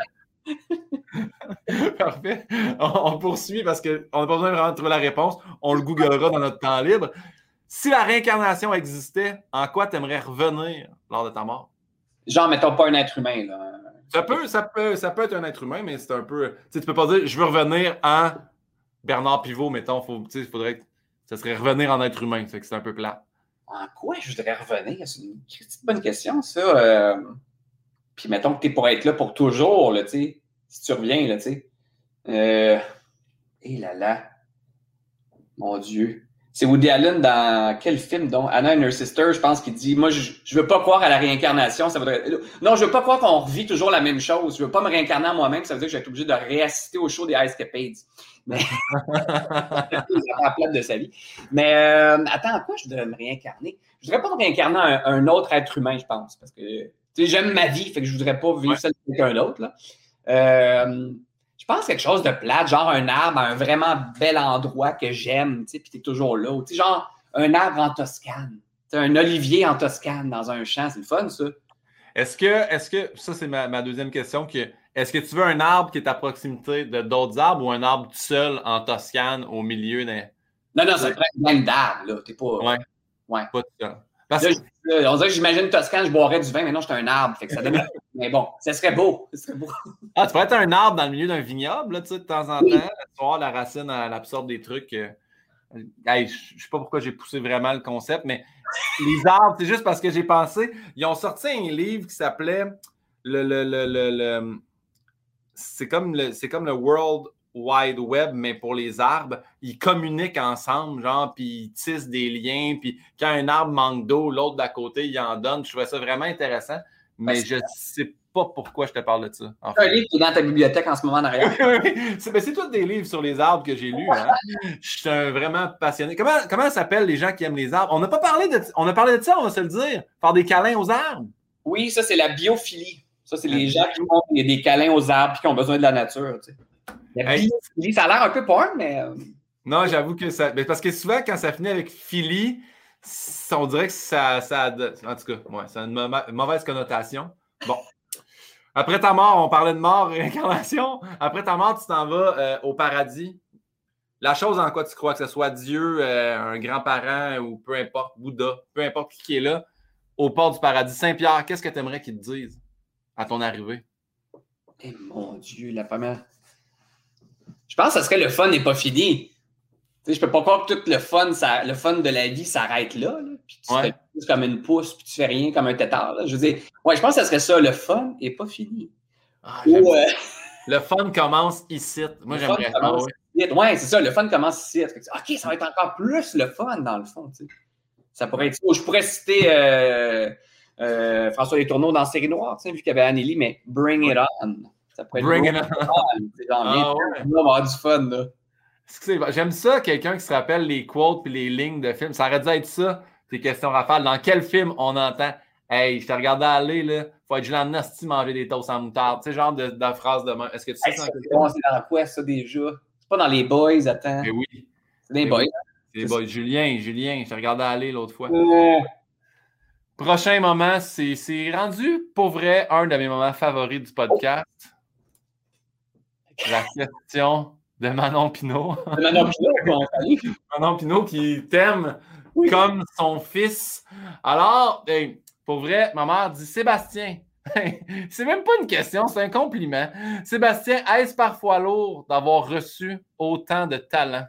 toilettes. Parfait. On, on poursuit parce qu'on n'a pas besoin vraiment de trouver la réponse. On le googlera dans notre temps libre. Si la réincarnation existait, en quoi tu aimerais revenir lors de ta mort? Genre, mettons pas un être humain, là. Ça peut, ça peut, ça peut être un être humain, mais c'est un peu. Tu sais, tu peux pas dire je veux revenir en Bernard Pivot, mettons. Faut, tu sais, faudrait que ça serait revenir en être humain. Fait que c'est un peu plat. En quoi je voudrais revenir? C'est une petite bonne question, ça. Euh... Puis mettons que tu es pour être là pour toujours, là, tu sais. Si tu reviens, là, tu sais. Euh... Et là là. Mon Dieu. C'est Woody Allen dans quel film, donc? Anna and Her Sister, je pense, qu'il dit, moi, je, je veux pas croire à la réincarnation. Ça voudrait... Non, je veux pas croire qu'on revit toujours la même chose. Je veux pas me réincarner en moi-même. Ça veut dire que je vais être obligé de réassister au show des Ice Capades. Mais... la plate de sa vie. Mais euh, attends, en quoi je voudrais me réincarner? Je voudrais pas me réincarner un, un autre être humain, je pense. Parce que, tu sais, j'aime ma vie, fait que je voudrais pas vivre ouais. celle de quelqu'un d'autre, là. Euh... Je pense quelque chose de plate, genre un arbre à un vraiment bel endroit que j'aime, tu sais, puis t'es toujours là. Tu sais, genre un arbre en Toscane. Tu sais, un olivier en Toscane dans un champ, c'est le fun, ça. Est-ce que, est-ce que, ça c'est ma, ma deuxième question, que, est-ce que tu veux un arbre qui est à proximité de d'autres arbres ou un arbre tout seul en Toscane au milieu d'un... Non, non, ça prend une gang d'arbres, là. T'es pas... Ouais. Ouais. Pas tout seul. Parce Là, que... je, là, on dirait que j'imagine Toscane, je boirais du vin, mais non, je suis un arbre, fait que ça donne... Mais bon, ça serait beau. Ça serait beau. Ah, tu pourrais être un arbre dans le milieu d'un vignoble, là, tu sais, de temps en temps. Tu vas voir la racine, elle absorbe des trucs. Euh... Hey, je ne sais pas pourquoi j'ai poussé vraiment le concept, mais les arbres, c'est juste parce que j'ai pensé. Ils ont sorti un livre qui s'appelait le, le, le, le, le... C'est comme le, c'est comme le World Wide Web, mais pour les arbres. Ils communiquent ensemble, genre, puis ils tissent des liens. Puis quand un arbre manque d'eau, l'autre d'à côté, il en donne. Je trouvais ça vraiment intéressant. Mais je ne sais pas pourquoi je te parle de ça. En fait. Un livre qui est dans ta bibliothèque en ce moment en arrière. c'est, ben, c'est tous des livres sur les arbres que j'ai lus. Hein? Je suis un vraiment passionné. Comment, comment s'appellent les gens qui aiment les arbres? On n'a pas parlé de on a parlé de ça, on va se le dire. Faire des câlins aux arbres. Oui, ça, c'est la biophilie. Ça, c'est les gens qui font des, des câlins aux arbres et qui ont besoin de la nature. Tu sais. La Hey. biophilie, ça a l'air un peu porn, mais... euh, Non, j'avoue que ça. Mais parce que souvent, quand ça finit avec philie, on dirait que ça. ça... En tout cas, ouais, ça a une ma- mauvaise connotation. Bon. Après ta mort, on parlait de mort, réincarnation. Après ta mort, tu t'en vas euh, au paradis. La chose en quoi tu crois, que ce soit Dieu, euh, un grand-parent ou peu importe, Bouddha, peu importe qui, qui est là, au port du paradis. Saint-Pierre, qu'est-ce que tu aimerais qu'il te dise à ton arrivée? Eh mon Dieu, la première... Je pense que ça serait le fun n'est pas fini. Tu sais, je peux pas croire que tout le fun, ça, le fun de la vie s'arrête là, là, puis tu Ouais. fais juste comme une pousse, puis tu fais rien comme un tétard. Là. Je veux dire, ouais, je pense que ça serait ça, le fun n'est pas fini. Ah, Ou, j'aime ça. euh, Le fun commence ici. Moi, le j'aimerais fun ça. commence Ouais. ici. Ouais, c'est ça, le fun commence ici. Fait que, OK, ça va être encore plus le fun, dans le fond. Tu sais. Ça pourrait être... Je pourrais citer euh, euh, François Letourneau dans Série Noire, tu sais, vu qu'il y avait Anneli, mais Bring It On. Ça pourrait être Bring gros. it on. C'est genre, Ah, viens, ouais. on va avoir du fun, là. Excusez, j'aime ça, quelqu'un qui se rappelle les quotes et les lignes de films. Ça aurait dû être ça, tes questions rafales. Dans quel film on entend « Hey, je te regardais aller, là, faut être gelant de nasty manger des toasts en moutarde. » Tu sais, genre de, de phrase de même. Est-ce que tu sais Hey, ça? c'est bon, c'est dans quoi, ça, déjà? C'est pas dans les Boys, attends. Mais oui. C'est dans les Mais Boys. oui. C'est bon. Julien, Julien, je te regardais aller l'autre fois. Euh, Prochain moment, c'est c'est rendu, pour vrai, un de mes moments favoris du podcast. La question de Manon Pinault. Manon Pinot, on salue. Manon Pinault qui t'aime Oui. comme son fils. Alors, hey, pour vrai, ma mère dit Sébastien. C'est même pas une question, c'est un compliment. Sébastien, est-ce parfois lourd d'avoir reçu autant de talent?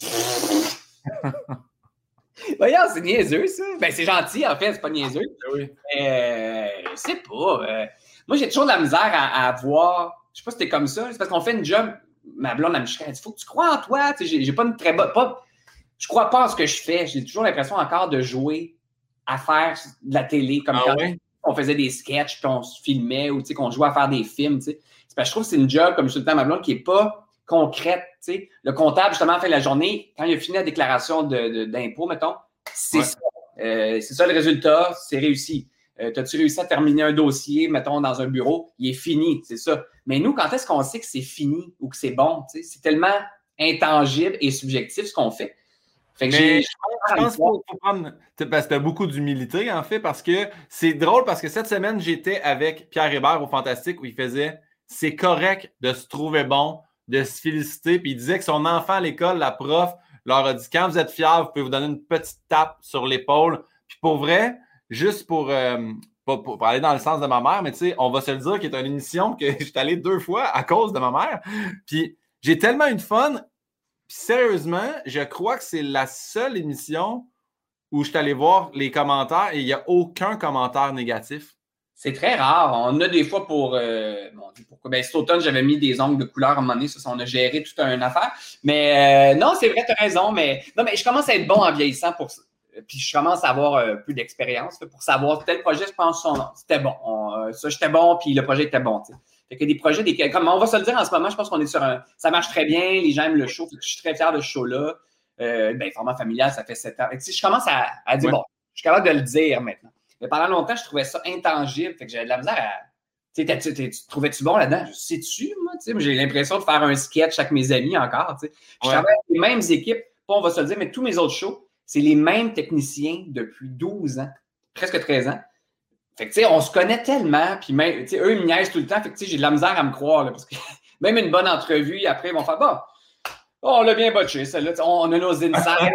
Voyons, c'est niaiseux, ça. Ben, c'est gentil, en fait, c'est pas niaiseux. Oui. Euh, je sais pas. euh, moi, j'ai toujours de la misère à, à voir. Je sais pas si c'était comme ça. C'est parce qu'on fait une job. Ma blonde, elle me dit, il faut que tu crois en toi. Tu sais, j'ai, j'ai pas une très bonne. Pas, je crois pas en ce que je fais. J'ai toujours l'impression encore de jouer à faire de la télé, comme Ah quand ouais? on faisait des sketchs, puis on se filmait, ou tu sais, qu'on jouait à faire des films. Tu sais. C'est parce que je trouve que c'est une job, comme je dis tout le temps à ma blonde, qui est pas concrète. Tu sais. Le comptable, justement, à la fin de la journée, quand il a fini la déclaration de, de, d'impôt, mettons, c'est Ouais. ça. Euh, c'est ça le résultat, c'est réussi. Euh, T'as-tu réussi à terminer un dossier, mettons, dans un bureau? Il est fini, c'est ça. Mais nous, quand est-ce qu'on sait que c'est fini ou que c'est bon? Tu sais, c'est tellement intangible et subjectif ce qu'on fait. Fait que Mais j'ai. je pense qu'il faut, faut prendre. Parce que tu as beaucoup d'humilité, en fait, parce que c'est drôle parce que cette semaine, j'étais avec Pierre Hébert au Fantastique où il faisait c'est correct de se trouver bon, de se féliciter. Puis il disait que son enfant à l'école, la prof, leur a dit quand vous êtes fiers, vous pouvez vous donner une petite tape sur l'épaule. Puis pour vrai, juste pour, euh, pour, pour aller dans le sens de ma mère, mais tu sais, on va se le dire qu'il y a une émission que je suis allé deux fois à cause de ma mère. Puis j'ai tellement eu de fun. Puis sérieusement, je crois que c'est la seule émission où je suis allé voir les commentaires et il n'y a aucun commentaire négatif. C'est très rare. On a des fois pour. Euh, bon, pourquoi? Ben, cet automne, j'avais mis des ongles de couleur à un moment donné. Ça, on a géré toute une affaire. Mais euh, non, c'est vrai, tu as raison. Mais non, mais je commence à être bon en vieillissant pour ça. Puis je commence à avoir euh, plus d'expérience là, pour savoir tel projet, je pense, son, c'était bon. On, euh, ça, j'étais bon, puis le projet était bon. T'sais. Fait que des projets, des, comme on va se le dire en ce moment, je pense qu'on est sur un. Ça marche très bien, les gens aiment le show. Fait que je suis très fier de ce show-là. Euh, ben, format familial, ça fait sept ans. Fait que, je commence à, à dire, ouais. Bon, je suis capable de le dire maintenant. Mais pendant longtemps, je trouvais ça intangible. Fait que j'avais de la misère à. Tu sais, tu, tu, tu trouvais-tu bon là-dedans? Je sais-tu, moi? J'ai l'impression de faire un sketch avec mes amis encore. T'sais. Je ouais. travaille avec les mêmes équipes. Pas, on va se le dire, mais tous mes autres shows, c'est les mêmes techniciens depuis douze ans, presque treize ans. Fait que, tu sais, on se connaît tellement, puis même, tu sais, eux, ils me niaisent tout le temps. Fait que, tu sais, j'ai de la misère à me croire, là, parce que même une bonne entrevue, après, ils vont faire, bon, oh, on l'a bien botché, celle-là. On a nos insights,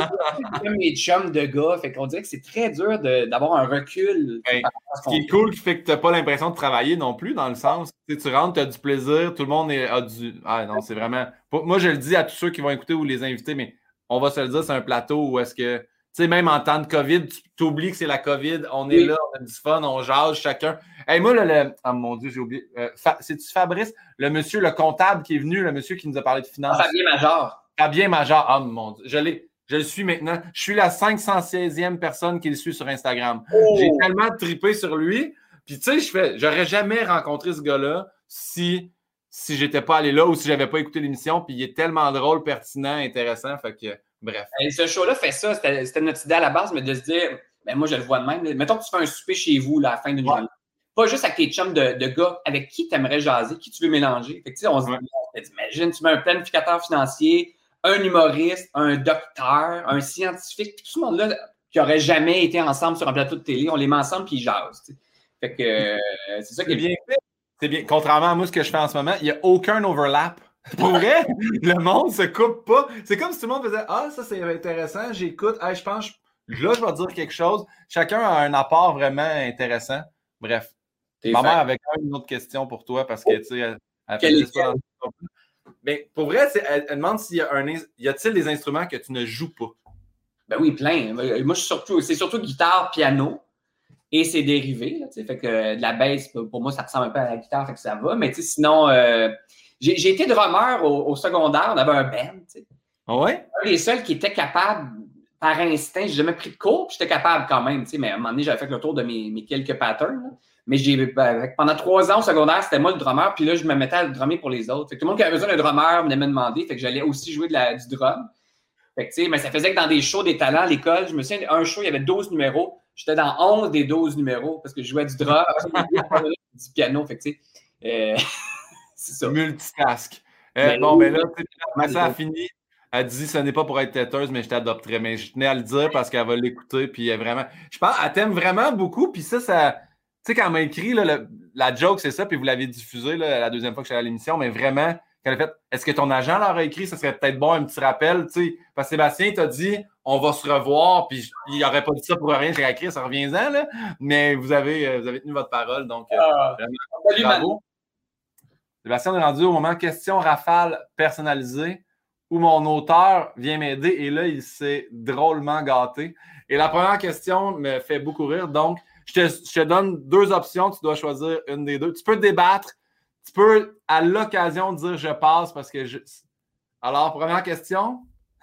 comme mes chums de gars. Fait qu'on dirait que c'est très dur de, d'avoir un recul. Hey, ce qui est cool, qui fait que tu n'as pas l'impression de travailler non plus, dans le sens, tu sais, tu rentres, tu as du plaisir, tout le monde est, a du. Ah non, c'est vraiment. Moi, je le dis à tous ceux qui vont écouter ou les invités, mais on va se le dire, c'est un plateau où est-ce que. Tu sais, même en temps de COVID, tu oublies que c'est la COVID, on est oui. là, on a du fun, on jase chacun. Hey, moi, là, le. Oh mon Dieu, j'ai oublié. Euh, Fa... C'est-tu Fabrice, le monsieur, le comptable qui est venu, le monsieur qui nous a parlé de finances? Ah, Fabien Major. Fabien Major. Ah, mon Dieu. Je l'ai. Je le suis maintenant. Je suis la cinq cent seizième personne qui le suit sur Instagram. Oh. J'ai tellement trippé sur lui. Puis, tu sais, je fais. J'aurais jamais rencontré ce gars-là si, si j'étais pas allé là ou si j'avais pas écouté l'émission. Puis, il est tellement drôle, pertinent, intéressant. Fait que. Bref. Et ce show-là fait ça. C'était, c'était notre idée à la base, mais de se dire, Ben moi, je le vois de même. Mettons que tu fais un souper chez vous là, à la fin d'une Ouais. journée. Pas juste avec tes chums de, de gars avec qui tu aimerais jaser, qui tu veux mélanger. Fait que, tu sais, on se Ouais. dit, on se dit, imagine, tu mets un planificateur financier, un humoriste, un docteur, un scientifique, puis tout ce monde-là qui n'aurait jamais été ensemble sur un plateau de télé, on les met ensemble puis ils jasent. Tu sais. Fait que euh, c'est ça qui C'est est bien fait. C'est bien. Contrairement à moi, ce que je fais en ce moment, il n'y a aucun overlap. Pour vrai, le monde se coupe pas. C'est comme si tout le monde faisait Ah, ça c'est intéressant, j'écoute. Hey, je pense, là, je vais dire quelque chose. Chacun a un apport vraiment intéressant. Bref. T'es Ma fait. mère avait quand même une autre question pour toi parce que, tu sais, elle, elle Quelle faisait est ça dans le- Mais pour vrai, c'est- elle, elle demande s'il y a un ins- y a-t-il des instruments que tu ne joues pas? Ben oui, plein. Moi, je suis surtout, c'est surtout guitare, piano et ses dérivés. Là, tu sais. Fait que euh, de la bass, pour moi, ça ressemble un peu à la guitare, fait que ça va. Mais tu sais, sinon, euh, j'ai, j'ai été drummer au, au secondaire, on avait un band. Tu sais. Ah ouais? Un des seuls qui était capable, par instinct, j'ai jamais pris de cours, puis j'étais capable quand même. Tu sais, mais à un moment donné, j'avais fait le tour de mes, mes quelques patterns. Là. Mais j'ai, ben, pendant trois ans au secondaire, c'était moi le drummer, puis là, je me mettais à drummer pour les autres. Fait que tout le monde qui avait besoin d'un drummer venait me demander, fait que j'allais aussi jouer de la, du drum. Fait que, tu sais, mais ça faisait que dans des shows des talents à l'école, je me souviens, un show, il y avait douze numéros. J'étais dans onze des douze numéros parce que je jouais du drum, du piano. Fait que, tu sais, euh, c'est ça. Multitask. Euh, Mais bon, oui, ben là, tu sais, oui. ça a fini. Elle dit ce n'est pas pour être têteuse, mais je t'adopterai. Mais je tenais à le dire parce qu'elle va l'écouter. Puis elle, vraiment, je pense qu'elle t'aime vraiment beaucoup. Puis ça, ça. Tu sais, quand elle m'a écrit, là, le- la joke, c'est ça. Puis vous l'avez diffusé là, la deuxième fois que j'étais à l'émission. Mais vraiment, quand elle a fait est-ce que ton agent leur a écrit, ça serait peut-être bon un petit rappel. Tu sais, parce que Sébastien t'a dit on va se revoir. Puis il n'aurait pas dit ça pour rien. J'ai écrit, ça reviens-en. Là. Mais vous avez, euh, vous avez tenu votre parole. Donc, euh, Ah, vraiment, salut, Manu. bravo. Sébastien, on est rendu au moment question rafale personnalisée où mon auteur vient m'aider et là, il s'est drôlement gâté. Et la première question me fait beaucoup rire. Donc, je te, je te donne deux options. Tu dois choisir une des deux. Tu peux débattre. Tu peux, à l'occasion, dire je passe parce que je. Alors, première question.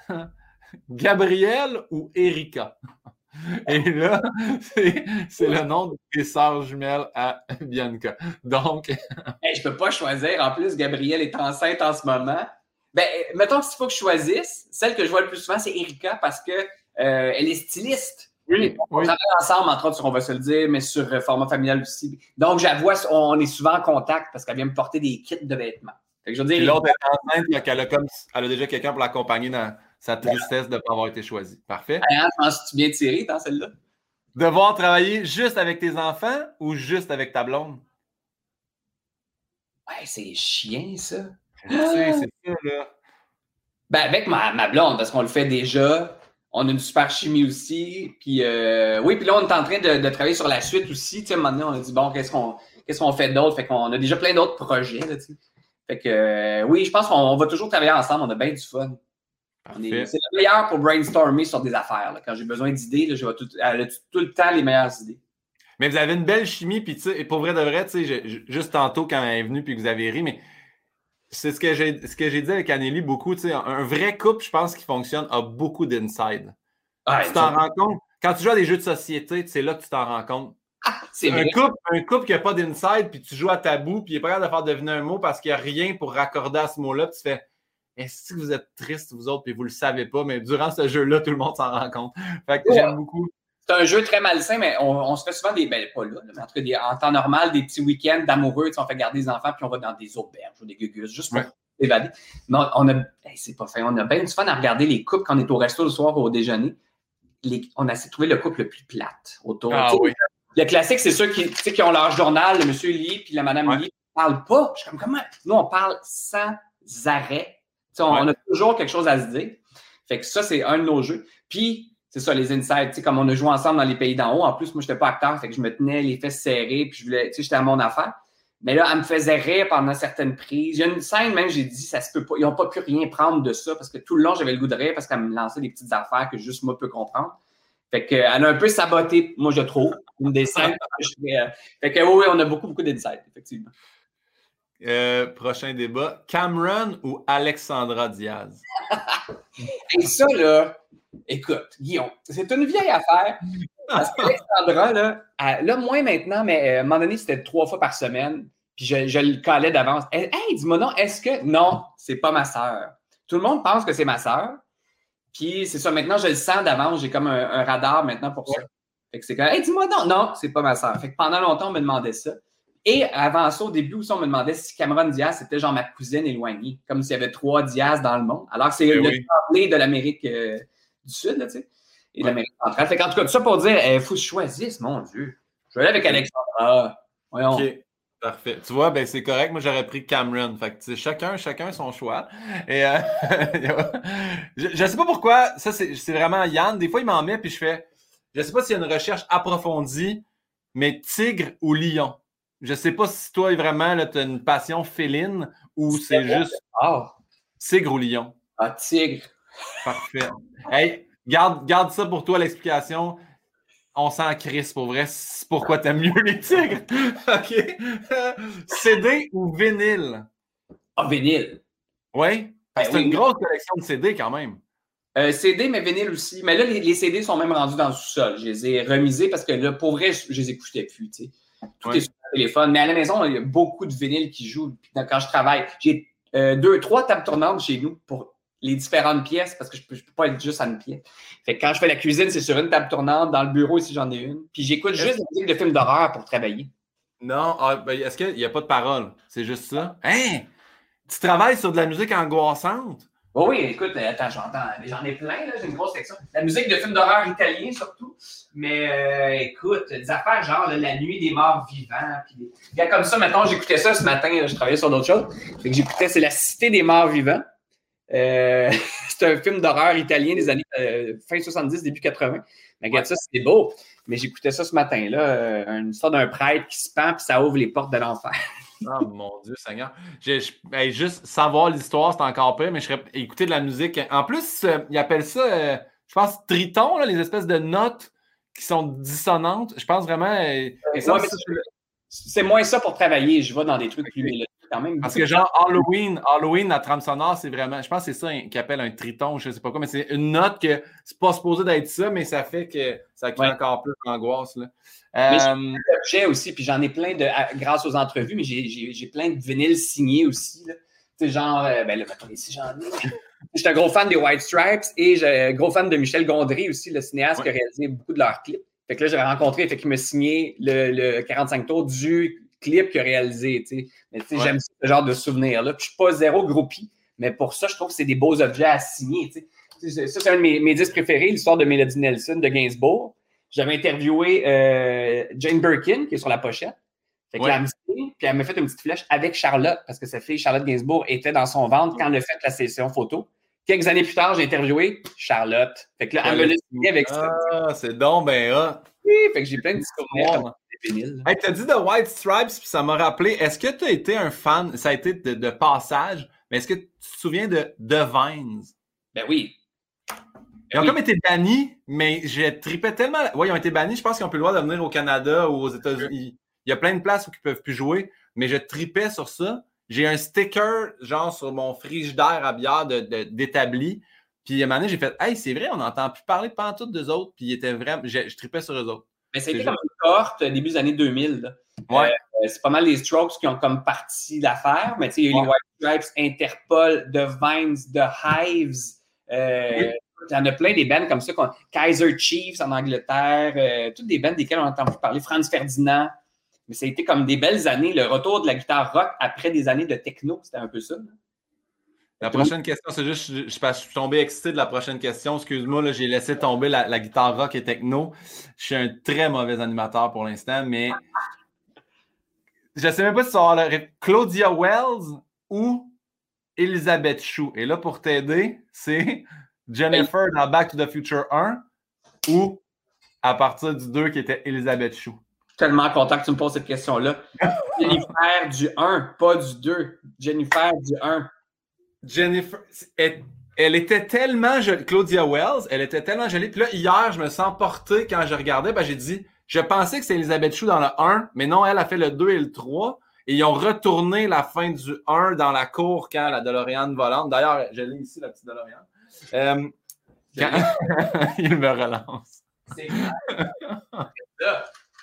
Gabrielle ou Erika? Et là, c'est, c'est le nom des sœurs jumelles à Bianca. Donc, Hey, je peux pas choisir. En plus, Gabrielle est enceinte en ce moment. Ben, mettons qu'il faut que je choisisse. Celle que je vois le plus souvent, c'est Erika parce que euh, elle est styliste. oui, On oui. travaille ensemble, entre autres, sur On va se le dire, mais sur euh, format familial aussi. Donc, j'avoue, on est souvent en contact parce qu'elle vient me porter des kits de vêtements. Fait que je veux Puis dire, l'autre est enceinte, fait qu'elle a comme elle a déjà quelqu'un pour l'accompagner dans sa tristesse de ne pas avoir été choisie. Parfait. Anne, je pense que tu bien tiré dans celle-là. Devoir travailler juste avec tes enfants ou juste avec ta blonde? Ouais, c'est chiant, ça. Tu sais, c'est ça, là. Ben, avec ma, ma blonde, parce qu'on le fait déjà. On a une super chimie aussi. Puis, euh, oui, puis là, on est en train de, de travailler sur la suite aussi. Tu sais, maintenant, on a dit, bon, qu'est-ce qu'on qu'est-ce qu'on fait d'autre? Fait qu'on a déjà plein d'autres projets, là, tu sais. Fait que, euh, oui, je pense qu'on on va toujours travailler ensemble. On a bien du fun. On est- Parfait. c'est le meilleur pour brainstormer sur des affaires. Là. Quand j'ai besoin d'idées, là, je vais tout, elle a tout, tout le temps les meilleures idées. Mais vous avez une belle chimie, puis tu sais, et pour vrai de vrai, tu sais, je- je- juste tantôt quand elle est venue puis que vous avez ri, mais c'est ce que j'ai ce que j'ai dit avec Anneli beaucoup, tu sais, un, un vrai couple, je pense, qui fonctionne, a beaucoup d'inside. Ah, Tu t'en rends compte? Quand tu joues à des jeux de société, c'est là que tu t'en rends compte. c'est Un vrai. couple, un couple qui n'a pas d'inside, puis tu joues à tabou, puis il n'est pas capable de faire deviner un mot parce qu'il n'y a rien pour raccorder à ce mot-là, puis tu fais est-ce que vous êtes tristes, vous autres, puis vous ne le savez pas, mais durant ce jeu-là, tout le monde s'en rend compte. Fait que Ouais. j'aime beaucoup. C'est un jeu très malsain, mais on, on se fait souvent des. Ben, pas là, mais en tout cas, des, en temps normal, des petits week-ends d'amoureux. Tu sais, on fait garder les enfants, puis on va dans des auberges ou des gugus, juste pour Ouais. s'évader. Mais on, on a. Hey, c'est pas fin. On a bien du fun à regarder les couples quand on est au resto le soir ou au déjeuner. Les, on a essayé de trouver le couple le plus plate autour. Ah Tu sais, oui. Le classique, c'est ceux qui, tu sais, qui ont leur journal, le monsieur lit, puis la madame Ouais. lit, ne parlent pas. Je suis comme, comment? Nous, on parle sans arrêt. Tu sais, on, Ouais. on a toujours quelque chose à se dire. Fait que ça, c'est un de nos jeux. Puis, c'est ça, les insides, tu sais, comme on a joué ensemble dans les pays d'en haut. En plus, moi, je n'étais pas acteur, fait que je me tenais les fesses serrées, puis je voulais, tu sais, j'étais à mon affaire. Mais là, elle me faisait rire pendant certaines prises. Il y a une scène, même, j'ai dit, ça se peut pas. Ils n'ont pas pu rien prendre de ça, parce que tout le long, j'avais le goût de rire, parce qu'elle me lançait des petites affaires que juste moi peux comprendre. Fait qu'elle a un peu saboté, moi, je trouve, une des scènes. Je fais, euh, fait que oui, oui, on a beaucoup, beaucoup d'insides, effectivement. Euh, prochain débat. Cameron ou Alexandra Diaz? Et ça, là, écoute, Guillaume, c'est une vieille affaire. Parce qu'Alexandra, là, elle- là, moins maintenant, mais euh, à un moment donné, c'était trois fois par semaine. Puis je, je le calais d'avance. Hey, hey, dis-moi non, est-ce que. Non, c'est pas ma sœur. Tout le monde pense que c'est ma sœur. Puis c'est ça, maintenant, je le sens d'avance. J'ai comme un, un radar maintenant pour ça. Fait que c'est comme, hey, dis-moi non, non, c'est pas ma sœur. Fait que pendant longtemps, on me demandait ça. Et avant ça, au début aussi, on me demandait si Cameron Diaz c'était genre ma cousine éloignée, comme s'il y avait trois Diaz dans le monde. Alors que c'est Eh le oui. tremblé de l'Amérique euh, du Sud, là, tu sais, et de Ouais. l'Amérique centrale. Fait qu'en tout cas, tout ça pour dire, il faut que je choisisse, mon Dieu. Je vais aller avec Alexandra. Voyons. OK. Parfait. Tu vois, ben c'est correct. Moi, j'aurais pris Cameron. Fait que, tu sais, chacun, chacun son choix. Et euh, je, je sais pas pourquoi. Ça, c'est c'est vraiment Yann. Des fois, il m'en met, puis je fais. Je sais pas s'il y a une recherche approfondie, mais tigre ou lion. Je sais pas si toi, vraiment, tu as une passion féline ou c'est juste Ah, tigre ou lion. ah, tigre. Parfait. Hey, garde, garde ça pour toi, l'explication. On s'en crisse pour vrai. C'est pourquoi t'aimes mieux les tigres. OK. C D ou vinyle? Ah, vinyle. Oui. Parce que Ben c'est oui. une grosse collection de C D quand même. Euh, C D, mais vinyle aussi. Mais là, les, les C D sont même rendus dans le sous-sol. Je les ai remisés parce que là, pour vrai, je, je les écoutais plus. Tu sais. Tout Ouais. est sur le téléphone. Mais à la maison, il y a beaucoup de vinyles qui jouent. Puis quand je travaille, j'ai euh, deux, trois tables tournantes chez nous pour les différentes pièces parce que je ne peux, je peux pas être juste à une pièce. Fait que quand je fais la cuisine, c'est sur une table tournante. Dans le bureau ici, j'en ai une. Puis j'écoute juste des musiques de films d'horreur pour travailler. Non. Ah, ben, est-ce qu'il n'y a pas de parole? C'est juste ça? Hein? Tu travailles sur de la musique angoissante? Oh oui, écoute, attends, j'entends. J'en ai plein, là, j'ai une grosse section. La musique de films d'horreur italiens, surtout. Mais euh, écoute, des affaires genre là, La nuit des morts vivants. Puis des... Bien, comme ça, maintenant, j'écoutais ça ce matin, là, je travaillais sur d'autres choses. Fait que j'écoutais, c'est La cité des morts vivants. Euh, c'est un film d'horreur italien des années euh, fin soixante-dix, début quatre-vingts. Mais regarde ça, c'est beau. Mais j'écoutais ça ce matin-là, euh, une histoire d'un prêtre qui se pend puis ça ouvre les portes de l'enfer. Oh mon Dieu, Seigneur. J'ai- je- ben, juste savoir l'histoire, c'est encore pire, mais je serais écouter de la musique. En plus, euh, ils appellent ça, euh, je pense, triton, là, les espèces de notes qui sont dissonantes. Je pense vraiment. euh, et ça, Ouais, mais ça, c'est- c'est moins ça pour travailler. Je vais dans des trucs plus mélodiques quand même. parce que genre Halloween, Halloween, la trame sonore, c'est vraiment. Je pense que c'est ça qu'ils appellent un triton, je sais pas quoi, mais c'est une note que c'est pas supposé d'être ça, mais ça fait que ça crée Ouais. encore plus d'angoisse. Là. Mais Euh, J'ai aussi, puis j'en ai plein de, à- grâce aux entrevues, mais j'ai, j'ai, j'ai plein de vinyles signés aussi. Tu sais, genre, euh, ben là, mettons ici, j'en ai. J'étais un gros fan des White Stripes et j'ai un gros fan de Michel Gondry aussi, le cinéaste Ouais. qui a réalisé beaucoup de leurs clips. Fait que là, j'avais rencontré, fait qu'il m'a signé le, le quarante-cinq tours du clip qu'il a réalisé, tu sais. Mais tu sais, Ouais. j'aime ce genre de souvenirs-là. Puis je suis pas zéro groupie, mais pour ça, je trouve que c'est des beaux objets à signer, tu sais. Ça, c'est un de mes, mes disques préférés, l'histoire de Melody Nelson de Gainsbourg. J'avais interviewé euh, Jane Birkin, qui est sur la pochette. Fait que Ouais. elle me dit, puis elle m'a fait une petite flèche avec Charlotte, parce que sa fille, Charlotte Gainsbourg, était dans son ventre quand elle a fait la session photo. Quelques années plus tard, j'ai interviewé Charlotte. Fait que là, elle me l'a signé avec ça. Ah, c'est donc ben hot. Oui, fait que j'ai plein de petits souvenirs Wow. comme des vinyles. Hey, t'as dit The White Stripes, puis ça m'a rappelé. Est-ce que tu as été un fan, ça a été de, de passage, mais est-ce que tu te souviens de The Vines? Ben oui. Ils ont Oui. comme été bannis, mais j'ai tripé tellement. Oui, ils ont été bannis. Je pense qu'ils ont plus le droit de venir au Canada ou aux États-Unis. Il y a plein de places où ils peuvent plus jouer, mais je tripais sur ça. J'ai un sticker, genre, sur mon frigidaire à bière de, de- d'établi. Puis à un moment donné, j'ai fait, hey, c'est vrai, on n'entend plus parler de pantoute d'eux autres. Puis ils étaient vraiment. Je, je tripais sur eux autres. Mais ça a été C'est comme une cohorte euh, début des années deux mille. Là. Ouais. Euh, c'est pas mal les Strokes qui ont comme parti l'affaire, mais tu sais, il y a eu Ouais. les White Stripes, Interpol, The Vines, The Hives. Euh, Oui. Il y en a plein des bands comme ça. qu'on- Kaiser Chiefs en Angleterre, euh, toutes des bands desquelles on entend plus parler. Franz Ferdinand. Mais ça a été comme des belles années. Le retour de la guitare rock après des années de techno, c'était un peu ça. là. La prochaine question, c'est juste, je, je, je suis tombé excité de la prochaine question. Excuse-moi, là, j'ai laissé tomber la, la guitare rock et techno. Je suis un très mauvais animateur pour l'instant, mais je ne sais même pas si ça va avoir le... Claudia Wells ou Elisabeth Shue. Et là, pour t'aider, c'est Jennifer dans Back to the Future un ou à partir du deux qui était Elisabeth Shue. Je suis tellement content que tu me poses cette question-là. Jennifer du un, pas du deux. Jennifer du un. Jennifer, elle, elle était tellement jolie. Claudia Wells, elle était tellement jolie. Puis là, hier, je me sens porté quand je regardais. Ben, j'ai dit, je pensais que c'était Elisabeth Shue dans le un, mais non, elle a fait le deux et le trois. Et ils ont retourné la fin du un dans la cour quand la DeLorean volante. D'ailleurs, je l'ai ici, la petite DeLorean. Euh, quand... Il me relance. C'est ça.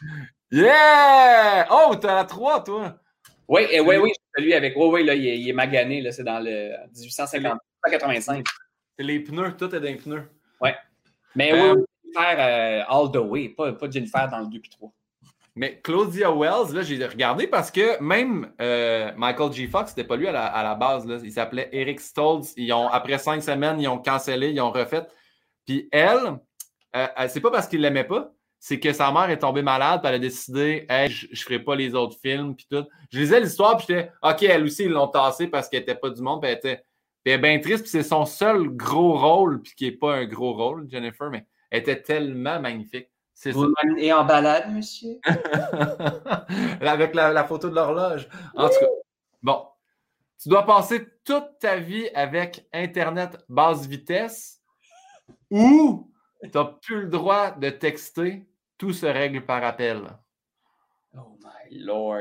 Yeah! Oh, t'as la trois, toi! Oui, et oui, oui, celui avec. Oui, oui, là, il est, il est magané, là, c'est dans le dix-huit cent cinquante, quatre-vingt-cinq. C'est les pneus, tout est dans les pneus. Mais Euh, oui, Jennifer euh, all the way, pas, pas Jennifer dans le deux puis trois. Mais Claudia Wells, là, j'ai regardé parce que même euh, Michael J. Fox, c'était pas lui à la, à la base. Là. Il s'appelait Eric Stoltz. Ils ont, après cinq semaines, ils ont cancellé, ils ont refait. Puis elle, euh, c'est pas parce qu'il l'aimait pas, c'est que sa mère est tombée malade, puis elle a décidé, hey, je, je ferai pas les autres films, puis tout. Je lisais l'histoire, puis j'étais, OK, elle aussi, ils l'ont tassée parce qu'elle était pas du monde, puis elle était, puis elle est bien triste, puis c'est son seul gros rôle, puis qui est pas un gros rôle, Jennifer, mais elle était tellement magnifique. C'est Vous m'amenez en balade, monsieur? Avec la, la photo de l'horloge. En tout cas, bon. Tu dois passer toute ta vie avec Internet basse vitesse ou tu n'as plus le droit de texter. Tout se règle par appel. Oh my lord.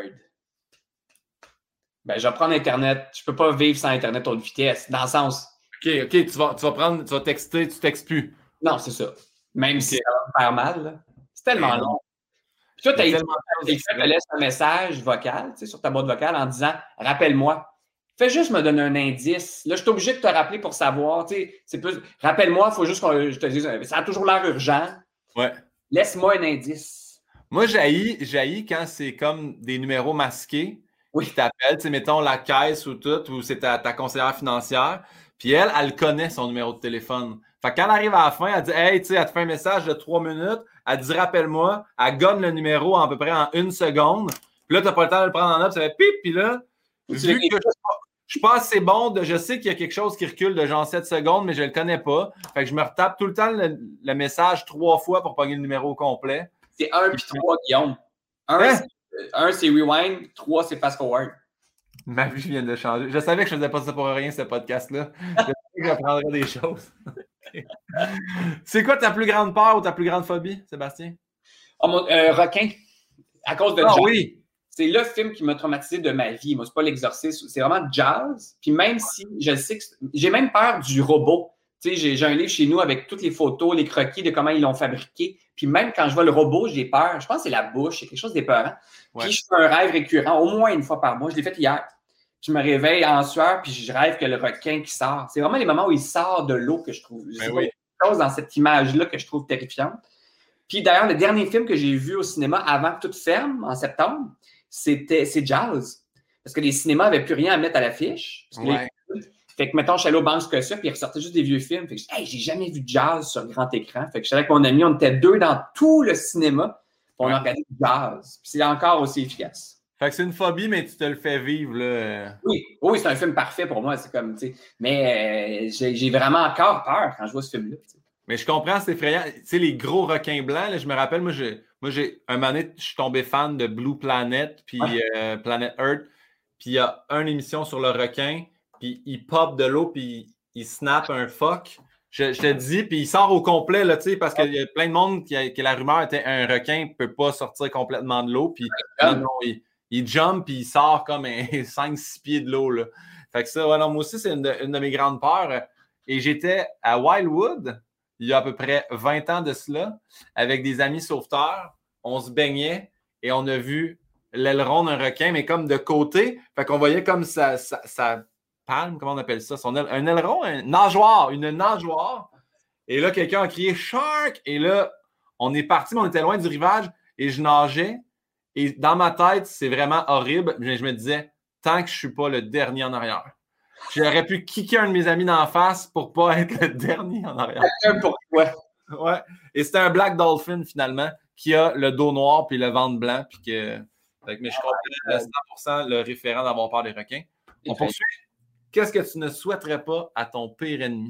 Ben, je vais prendre Internet. Je peux pas vivre sans Internet haute vitesse. Dans le sens. OK, OK, tu vas, tu vas prendre, tu vas texter, tu textes plus. Non, c'est ça. Même si ça va me faire mal, là. C'est tellement Ben, long. Puis toi, tu as tellement te laisse un message vocal, tu sais, sur ta boîte vocale en disant « Rappelle-moi ». Fais juste me donner un indice. Là, je suis obligé de te rappeler pour savoir. Tu sais, c'est plus « Rappelle-moi, il faut juste que je te dise. Ça a toujours l'air urgent. Ouais. Laisse-moi un indice. » Moi, j'haïs, j'haïs quand c'est comme des numéros masqués oui. qui t'appellent, tu sais, mettons la caisse ou tout, ou c'est ta, ta conseillère financière. Puis elle, elle connaît son numéro de téléphone. Fait que quand elle arrive à la fin, elle dit « Hey, tu sais, elle te fait un message de trois minutes. » Elle dit « Rappelle-moi. » Elle gonne le numéro à peu près en une seconde. Puis là, tu n'as pas le temps de le prendre en note. Ça fait pip. Puis là, vu que je ne suis pas assez bon, de, je sais qu'il y a quelque chose qui recule de genre sept secondes, mais je ne le connais pas. Fait que je me retape tout le temps le, le message trois fois pour pogner le numéro complet. C'est un puis trois, Guillaume. Un, hein? c'est, un c'est rewind. Trois, c'est fast-forward. Ma vie vient de changer. Je savais que je ne faisais pas ça pour rien, ce podcast-là. Je savais que j'apprendrais des choses. C'est quoi ta plus grande peur ou ta plus grande phobie, Sébastien? Oh, mon, euh, requin. À cause de Ah Jaws. oui! C'est le film qui m'a traumatisé de ma vie. Moi, c'est pas l'exorcisme. C'est vraiment Jaws. Puis même si je sais que... J'ai même peur du robot. Tu sais, j'ai, j'ai un livre chez nous avec toutes les photos, les croquis de comment ils l'ont fabriqué. Puis même quand je vois le robot, j'ai peur. Je pense que c'est la bouche. C'est quelque chose d'épeurant. Ouais. Puis je fais un rêve récurrent, au moins une fois par mois. Je l'ai fait hier. Je me réveille en sueur, puis je rêve que le requin qui sort. C'est vraiment les moments où il sort de l'eau que je trouve. Ben oui. Quelque chose dans cette image-là que je trouve terrifiante. Puis d'ailleurs, le dernier film que j'ai vu au cinéma avant que tout ferme, en septembre, c'était, c'est Jaws. Parce que les cinémas n'avaient plus rien à mettre à l'affiche. Parce que ouais. les... Fait que, mettons, je suis allé au Banque Scotia, puis ils ressortaient juste des vieux films. Fait que, hey, j'ai jamais vu Jaws sur grand écran. Fait que je suis avec mon ami, on était deux dans tout le cinéma. On ouais. a regardé Jaws. Puis c'est encore aussi efficace. Fait que c'est une phobie, mais tu te le fais vivre, là. Oui, oui, c'est un film parfait pour moi. C'est comme, tu sais. Mais euh, j'ai, j'ai vraiment encore peur quand je vois ce film-là. T'sais. Mais je comprends, c'est effrayant. Tu sais, les gros requins blancs, là, je me rappelle, moi, j'ai, moi, j'ai un moment donné, je suis tombé fan de Blue Planet, puis ouais. euh, Planet Earth. Puis il y a une émission sur le requin, puis il pop de l'eau, puis il snap un phoque. Je, je te dis, puis il sort au complet, là, tu sais, parce qu'il y a plein de monde qui a, que la rumeur était un requin ne peut pas sortir complètement de l'eau, puis ouais. non, non, il, il jump, puis il sort comme cinq six pieds de l'eau, là. Fait que ça, ouais, non, moi aussi, c'est une de, une de mes grandes peurs. Et j'étais à Wildwood, il y a à peu près vingt ans de cela, avec des amis sauveteurs. On se baignait et on a vu l'aileron d'un requin, mais comme de côté. Fait qu'on voyait comme sa, sa, sa palme, comment on appelle ça? Son aile, un aileron, un nageoire, une nageoire. Et là, quelqu'un a crié « Shark !» Et là, on est parti, mais on était loin du rivage et je nageais. Et dans ma tête, c'est vraiment horrible. Mais je me disais, tant que je ne suis pas le dernier en arrière. J'aurais pu kicker un de mes amis dans la face pour ne pas être le dernier en arrière. Pourquoi? Ouais. Et c'était un Black Dolphin, finalement, qui a le dos noir puis le ventre blanc. Puis que... Mais je comprends à cent pour cent le référent d'avoir peur des requins. On poursuit. Qu'est-ce que tu ne souhaiterais pas à ton pire ennemi?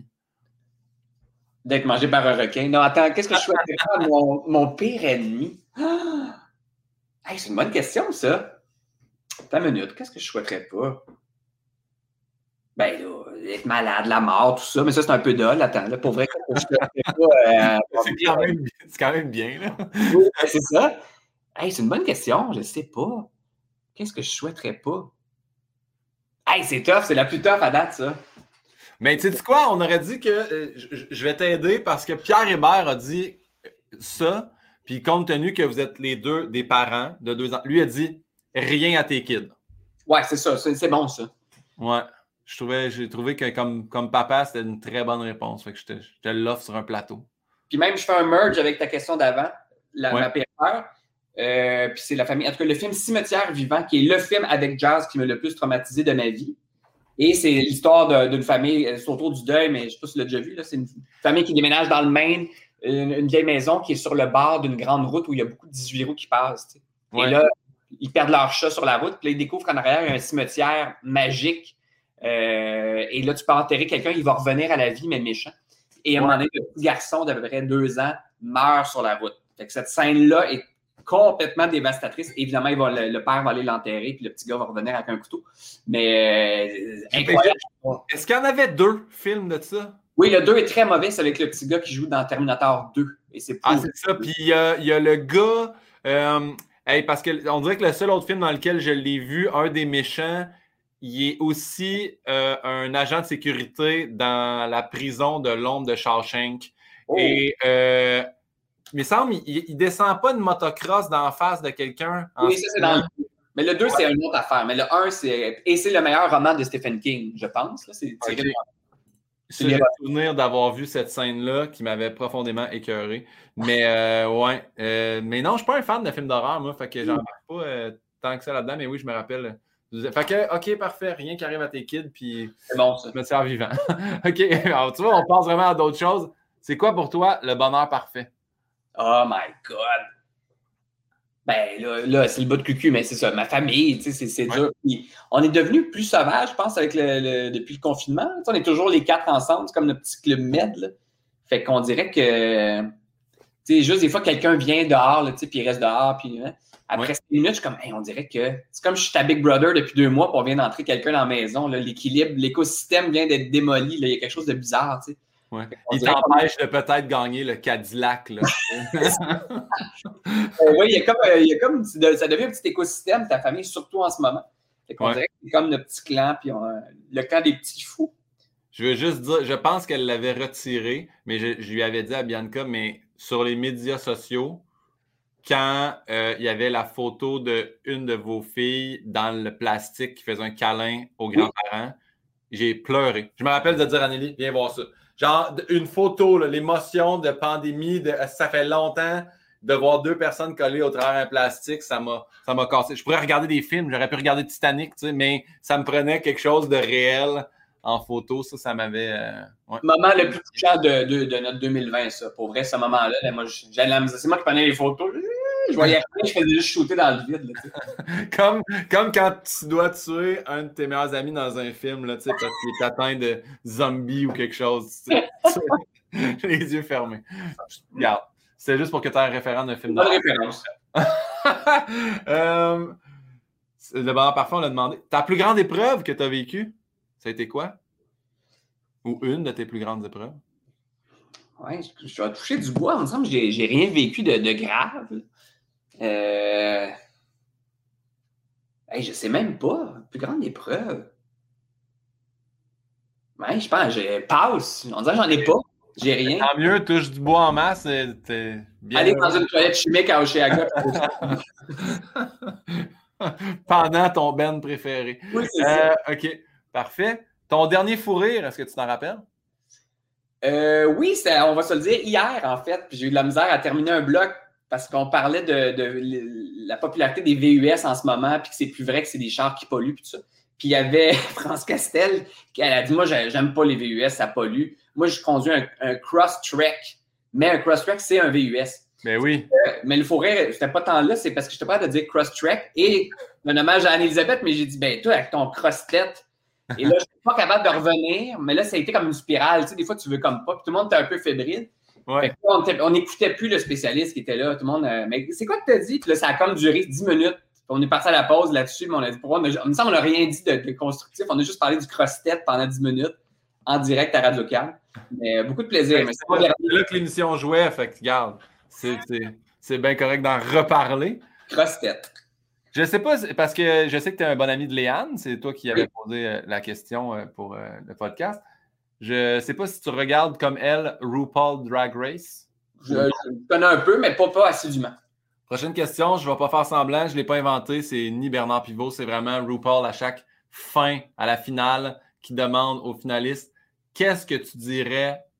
D'être mangé par un requin. Non, attends, qu'est-ce que je souhaiterais pas à mon, mon pire ennemi? Ah! Hey, c'est une bonne question, ça. Attends une minute, qu'est-ce que je souhaiterais pas? Ben là, être malade, la mort, tout ça, mais ça, c'est un peu dole. Attends, là, pour vrai, je souhaiterais pas. Euh, c'est, quand même, c'est quand même bien, là. Oui, c'est ça. Hey, c'est une bonne question, je sais pas. Qu'est-ce que je souhaiterais pas? Hey, c'est tough, c'est la plus tough à date, ça. Mais tu sais quoi, on aurait dit que euh, je, je vais t'aider parce que Pierre Hébert a dit ça, puis compte tenu que vous êtes les deux des parents de deux ans, lui a dit rien à tes kids. Ouais, c'est ça, c'est, c'est bon, ça. Ouais, je trouvais, j'ai trouvé que comme, comme papa, c'était une très bonne réponse. Fait que je te, je te l'offre sur un plateau. Puis même, je fais un merge avec ta question d'avant, la, Ouais. ma pire peur. Euh, puis c'est la famille. En tout cas, le film Cimetière vivant, qui est le film avec Jazz qui m'a le plus traumatisé de ma vie. Et c'est l'histoire de- d'une famille, c'est autour du deuil, mais je ne sais pas si tu l'as déjà vu, là, c'est une famille qui déménage dans le Maine, une, une vieille maison qui est sur le bord d'une grande route où il y a beaucoup de dix-huit roues qui passent. Tu sais. Ouais. Et là, ils perdent leur chat sur la route, puis là, ils découvrent qu'en arrière, il y a un cimetière magique. Euh, et là, tu peux enterrer quelqu'un, il va revenir à la vie, mais méchant. Et à un Ouais. moment donné, le petit garçon d'à peu près deux ans meurt sur la route. Fait que cette scène-là est complètement dévastatrice. Évidemment, il va, le, le père va aller l'enterrer, puis le petit gars va revenir avec un couteau. Mais euh, incroyable. Est-ce qu'il y en avait deux films de ça? Oui, le deux est très mauvais, c'est avec le petit gars qui joue dans Terminator deux. Et c'est Ah, pourri. c'est ça. Puis il y a, il y a le gars. euh, hey, parce qu'on dirait que le seul autre film dans lequel je l'ai vu, un des méchants, il est aussi euh, un agent de sécurité dans la prison de l'ombre de Shawshank. Oh. Et euh, il me semble il, il descend pas une motocross d'en face de quelqu'un. en Oui, ça, c'est dans le deux. Mais le deux, c'est une autre affaire. Mais le un, c'est. Et c'est le meilleur roman de Stephen King, je pense. Là. C'est tiré Ok. de- Ça, j'ai le souvenir d'avoir vu cette scène-là qui m'avait profondément écœuré. Mais euh, ouais. Euh, mais non, je suis pas un fan de films d'horreur, moi. Fait que j'en marque pas euh, tant que ça là-dedans. Mais oui, je me rappelle. Fait que, OK, parfait. Rien qui arrive à tes kids, puis C'est bon, ça. je me tiens vivant. OK. Alors, tu vois, on passe vraiment à d'autres choses. C'est quoi pour toi le bonheur parfait? Oh my God! Ben là, là c'est le bout de cucu, mais c'est ça. Ma famille, tu sais, c'est, c'est Ouais. dur. Puis, on est devenus plus sauvages, je pense, avec le, le- depuis le confinement. Tu sais, on est toujours les quatre ensemble. C'est comme notre petit club med. Là. Fait qu'on dirait que, tu sais, juste des fois, quelqu'un vient dehors, là, tu sais, puis il reste dehors. Puis, hein, après Ouais. cinq minutes, je suis comme, hey, on dirait que c'est comme je suis ta Big Brother depuis deux mois, puis on vient d'entrer quelqu'un dans la maison. Là, l'équilibre, l'écosystème vient d'être démoli. Là. Il y a quelque chose de bizarre, tu sais. Ouais. On Il dirait t'empêche de peut-être gagner le Cadillac. Là. Euh, oui, il y a comme, euh, il y a comme ça devient un petit écosystème, ta famille, surtout en ce moment. Fait qu'on Ouais. dirait que c'est comme notre petit clan, puis on, euh, le clan des petits fous. Je veux juste dire, je pense qu'elle l'avait retiré, mais je, je lui avais dit à Bianca, mais sur les médias sociaux, quand euh, il y avait la photo d'une de vos filles dans le plastique qui faisait un câlin aux grands-parents, j'ai pleuré. Je me rappelle de dire à Nelly, viens voir ça. Genre, une photo, là, l'émotion de pandémie, de, ça fait longtemps de voir deux personnes collées au travers d'un plastique, ça m'a, ça m'a cassé. Je pourrais regarder des films, j'aurais pu regarder Titanic, tu sais, mais ça me prenait quelque chose de réel en photo. Ça, ça m'avait... euh, ouais. Moment le plus touchant de, de, de notre deux mille vingt, ça. Pour vrai, ce moment-là, là, moi, j'allais à la maison, c'est moi qui prenais les photos. Je voyais rien, je faisais juste shooter dans le vide. Là, tu sais. Comme, comme quand tu dois tuer un de tes meilleurs amis dans un film, là, tu sais, parce qu'il est atteint de zombie ou quelque chose. Tu sais. Les yeux fermés. Regarde, c'est juste pour que tu aies un référent d'un film Bonne d'horreur. référence. euh, le bonheur parfait, on l'a demandé. Ta plus grande épreuve que tu as vécue, ça a été quoi? Ou une de tes plus grandes épreuves? Ouais, je, je vais toucher du bois. Il me semble que j'ai, j'ai rien vécu de, de grave. Euh... Hey, je sais même pas. Plus grande épreuve. Ouais, je pense, je passe. On dirait que j'en ai pas. J'ai rien. Tant mieux, touche du bois en masse, t'es bien. Aller dans une toilette chimique à Oshéaga. Pendant ton band préféré. Oui, c'est ça. Euh, OK, parfait. Ton dernier fou rire, est-ce que tu t'en rappelles? Euh, oui, c'est- on va se le dire hier, en fait. Puis j'ai eu de la misère à terminer un bloc parce qu'on parlait de, de la popularité des V U S en ce moment, puis que c'est plus vrai que c'est des chars qui polluent, puis tout ça. Puis il y avait France Castel qui elle a dit, moi, j'aime pas les V U S, ça pollue. Moi, je conduis un, un Crosstrek, mais un Crosstrek, c'est un V U S. Ben oui. Euh, mais le faux rire, c'était pas tant là, c'est parce que j'étais pas capable de dire Crosstrek et un hommage à Anne-Elisabeth, mais j'ai dit, ben toi, avec ton cross-tête. Et là, je suis pas capable de revenir, mais là, ça a été comme une spirale. Tu sais, des fois, tu veux comme pas, puis tout le monde était un peu fébrile. Ouais. Fait que là, on n'écoutait plus le spécialiste qui était là. Tout le monde, euh, mais c'est quoi que tu as dit? Puis là, ça a comme duré dix minutes. Puis on est parti à la pause là-dessus, mais on a dit, pour moi, on me semble qu'on n'a rien dit de, de constructif. On a juste parlé du cross-tête pendant dix minutes en direct à Radio-Can. Mais euh, beaucoup de plaisir. Mais c'est pas C'est là que l'émission jouait, fait que regarde, c'est, c'est, c'est bien correct d'en reparler. cross-tête. Je sais pas, parce que je sais que tu es un bon ami de Léane, c'est toi qui avais posé euh, la question euh, pour euh, le podcast. Je sais pas si tu regardes comme elle RuPaul Drag Race. Je, je connais un peu, mais pas, pas assidûment. Prochaine question, je ne vais pas faire semblant, je ne l'ai pas inventé, c'est ni Bernard Pivot, c'est vraiment RuPaul à chaque fin, à la finale, qui demande aux finalistes qu'est-ce que tu dirais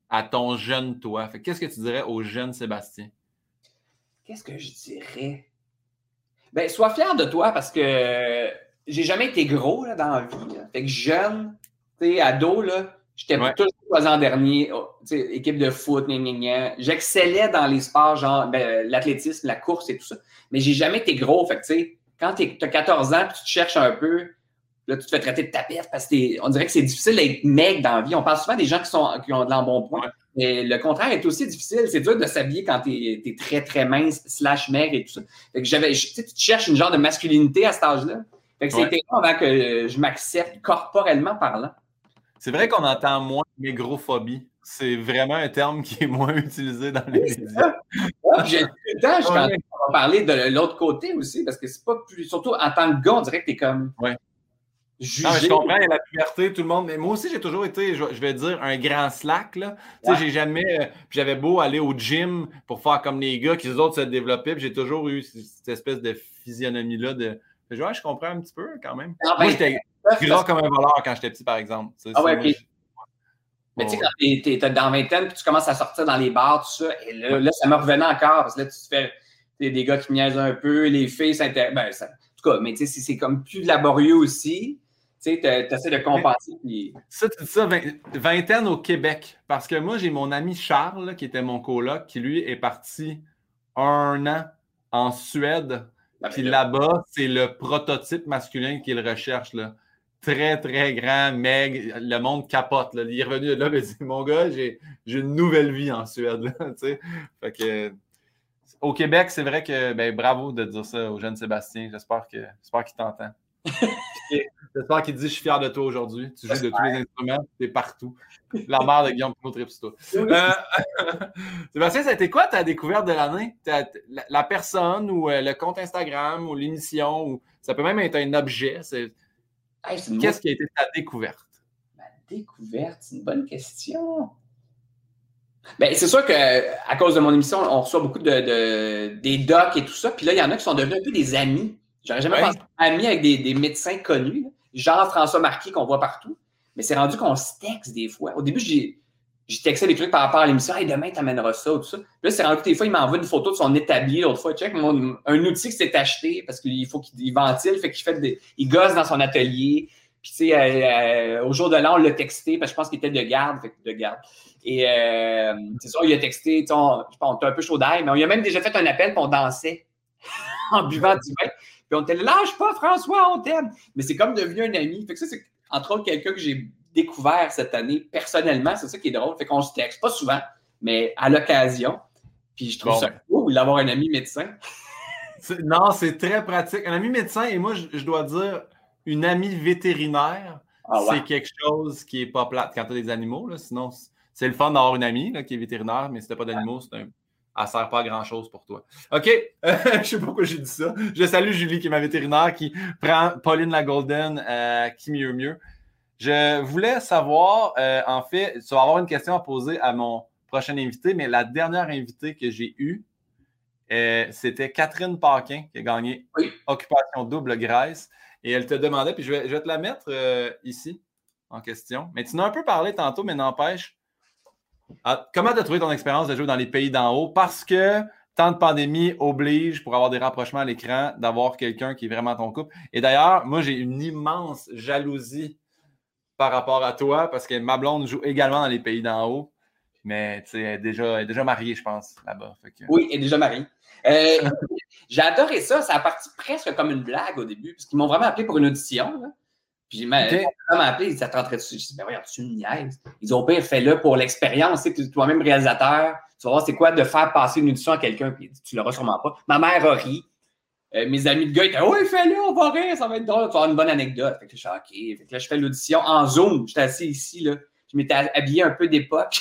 à ton jeune toi? Fait, qu'est-ce que tu dirais au jeune Sébastien? Qu'est-ce que je dirais? Ben, sois fier de toi parce que j'ai jamais été gros là, dans la vie. Là. Fait que jeune, tu sais, ado, là, j'étais Ouais. toujours trois ans dernier, oh, tu sais, équipe de foot, gna, gna, gna. J'excellais dans les sports, genre ben, l'athlétisme, la course et tout ça. Mais j'ai jamais été gros. Fait que, tu sais, quand tu as quatorze ans et tu te cherches un peu, là, tu te fais traiter de tapette parce qu'on dirait que c'est difficile d'être maigre dans la vie. On parle souvent des gens qui, sont, qui ont de l'embonpoint. Ouais. Mais le contraire est aussi difficile. C'est dur de s'habiller quand tu es très, très mince, slash maigre et tout ça. Fait que j'avais, tu sais, tu cherches une genre de masculinité à cet âge-là. Fait que Ouais. c'était avant que je m'accepte corporellement parlant. C'est vrai qu'on entend moins mégrophobie. C'est vraiment un terme qui est moins utilisé dans les Oui, médias. Ouais, puis j'ai tout le temps, je Ouais. on va parler de l'autre côté aussi, parce que c'est pas plus. Surtout en tant que gars, on dirait que t'es comme. Ouais. Jugé. Non, mais je comprends, il y a la puberté, tout le monde. Mais moi aussi, j'ai toujours été, je je vais dire, un grand slack. Là. Tu Ouais. sais, j'ai jamais. euh, Puis j'avais beau aller au gym pour faire comme les gars qui, eux autres, se développaient. Puis j'ai toujours eu cette espèce de physionomie-là de. Je, ouais, je comprends un petit peu quand même. Ah, ben, moi, j'étais gras comme un voleur quand j'étais petit, par exemple. Tu sais, Ah ouais, moi, puis- je- Mais tu sais, Ouais. quand t'es, t'es, t'es dans la vingtaine, puis tu commences à sortir dans les bars, tout ça, et là, là ça me revenait encore, parce que là, tu te fais t'sais, des gars qui niaisent un peu, les filles, ça, ben, ça en tout cas, mais tu sais, c'est, c'est comme plus laborieux aussi. Tu sais, tu essaies de compenser. Puis... Ça, tu dis ça, vingt, vingtaine au Québec. Parce que moi, j'ai mon ami Charles, là, qui était mon coloc, qui lui est parti un an en Suède. Ah, Puis ben là, là-bas, c'est le prototype masculin qu'il recherche. Là. Très, très grand, maigre. Le monde capote. Là. Il est revenu de là et dit mon gars, j'ai, j'ai une nouvelle vie en Suède. Là, tu sais. Fait que, au Québec, c'est vrai que ben, bravo de dire ça au jeune Sébastien. J'espère, que, j'espère qu'il t'entend. J'espère qu'il dit je suis fier de toi aujourd'hui. Tu joues de tous les instruments, tu es partout. La mère de Guillaume Pinot tripe sur toi. Euh, Sébastien, ça a été quoi ta découverte de l'année? Ta- la, la personne ou euh, le compte Instagram ou l'émission? Ou, ça peut même être un objet. C'est, hey, c'est une qu'est-ce qui a été ta découverte? Ma découverte, c'est une bonne question. Ben, c'est sûr qu'à cause de mon émission, on reçoit beaucoup de, de des docs et tout ça. Puis là, il y en a qui sont devenus un peu des amis. J'aurais jamais Ouais. pensé amis avec des, des médecins connus. Là. Jean-François Marquis qu'on voit partout. Mais c'est rendu qu'on se texte des fois. Au début, j'ai, j'ai texté des trucs par rapport à l'émission. Hey, demain, t'amèneras ça ou tout ça. Puis là, c'est rendu que des fois, il m'envoie une photo de son établi. L'autre fois, check mon, un outil qui s'est acheté parce qu'il faut qu'il ventile. Fait qu'il fait des, il gosse dans son atelier. Puis, tu sais, euh, euh, au jour de l'an, on l'a texté parce que je pense qu'il était de garde. Fait que de garde. Et euh, c'est ça, il a texté. Tu sais, on, je pense, on était un peu chaud d'ail, mais on, il a même déjà fait un appel puis on dansait en buvant du vin. Puis on était là, lâche pas, François, on t'aime. Mais c'est comme devenu un ami. Fait que ça, c'est entre autres quelqu'un que j'ai découvert cette année personnellement. C'est ça qui est drôle. Fait qu'on se texte, pas souvent, mais à l'occasion. Puis je trouve Bon. ça cool d'avoir un ami médecin. C'est- non, c'est très pratique. Un ami médecin et moi, je, je dois dire, une amie vétérinaire, Ah ouais. c'est quelque chose qui n'est pas plate quand tu as des animaux. Là. Sinon, c'est, c'est le fun d'avoir une amie là, qui est vétérinaire, mais si tu n'as pas d'animaux, c'est un... elle ne sert pas à grand-chose pour toi. OK, euh, je ne sais pas pourquoi j'ai dit ça. Je salue Julie, qui est ma vétérinaire, qui prend Pauline la Golden, euh, qui mieux mieux. Je voulais savoir, euh, en fait, tu vas avoir une question à poser à mon prochain invité, mais la dernière invitée que j'ai eue, euh, c'était Catherine Paquin, qui a gagné Oui. Occupation Double Grèce. Et elle te demandait, puis je vais, je vais te la mettre euh, ici, en question. Mais tu en as un peu parlé tantôt, mais n'empêche. Ah, comment tu as trouvé ton expérience de jouer dans les pays d'en haut? Parce que temps de pandémie oblige, pour avoir des rapprochements à l'écran, d'avoir quelqu'un qui est vraiment ton couple. Et d'ailleurs, moi, j'ai une immense jalousie par rapport à toi, parce que ma blonde joue également dans les pays d'en haut. Mais tu sais, elle est déjà, elle est déjà mariée, je pense, là-bas. Fait que... Oui, elle est déjà mariée. Euh, j'ai adoré ça. Ça a parti presque comme une blague au début, parce qu'ils m'ont vraiment appelé pour une audition. Là. Puis j'ai Ok. m'a appelé, ils disaient, ça te rentrait dessus. Je dis, ben voyons, tu me niaises. Ils ont au pire, fais-le pour l'expérience. Tu sais, toi-même réalisateur, tu vas voir c'est quoi de faire passer une audition à quelqu'un, puis tu l'auras sûrement pas. Ma mère a ri. Euh, mes amis de gars étaient, oui, fais-le, on va rire, ça va être drôle, tu vas avoir une bonne anecdote. Fait que je suis OK. Fait que là, je fais l'audition en Zoom. J'étais assis ici, là. Je m'étais habillé un peu d'époque.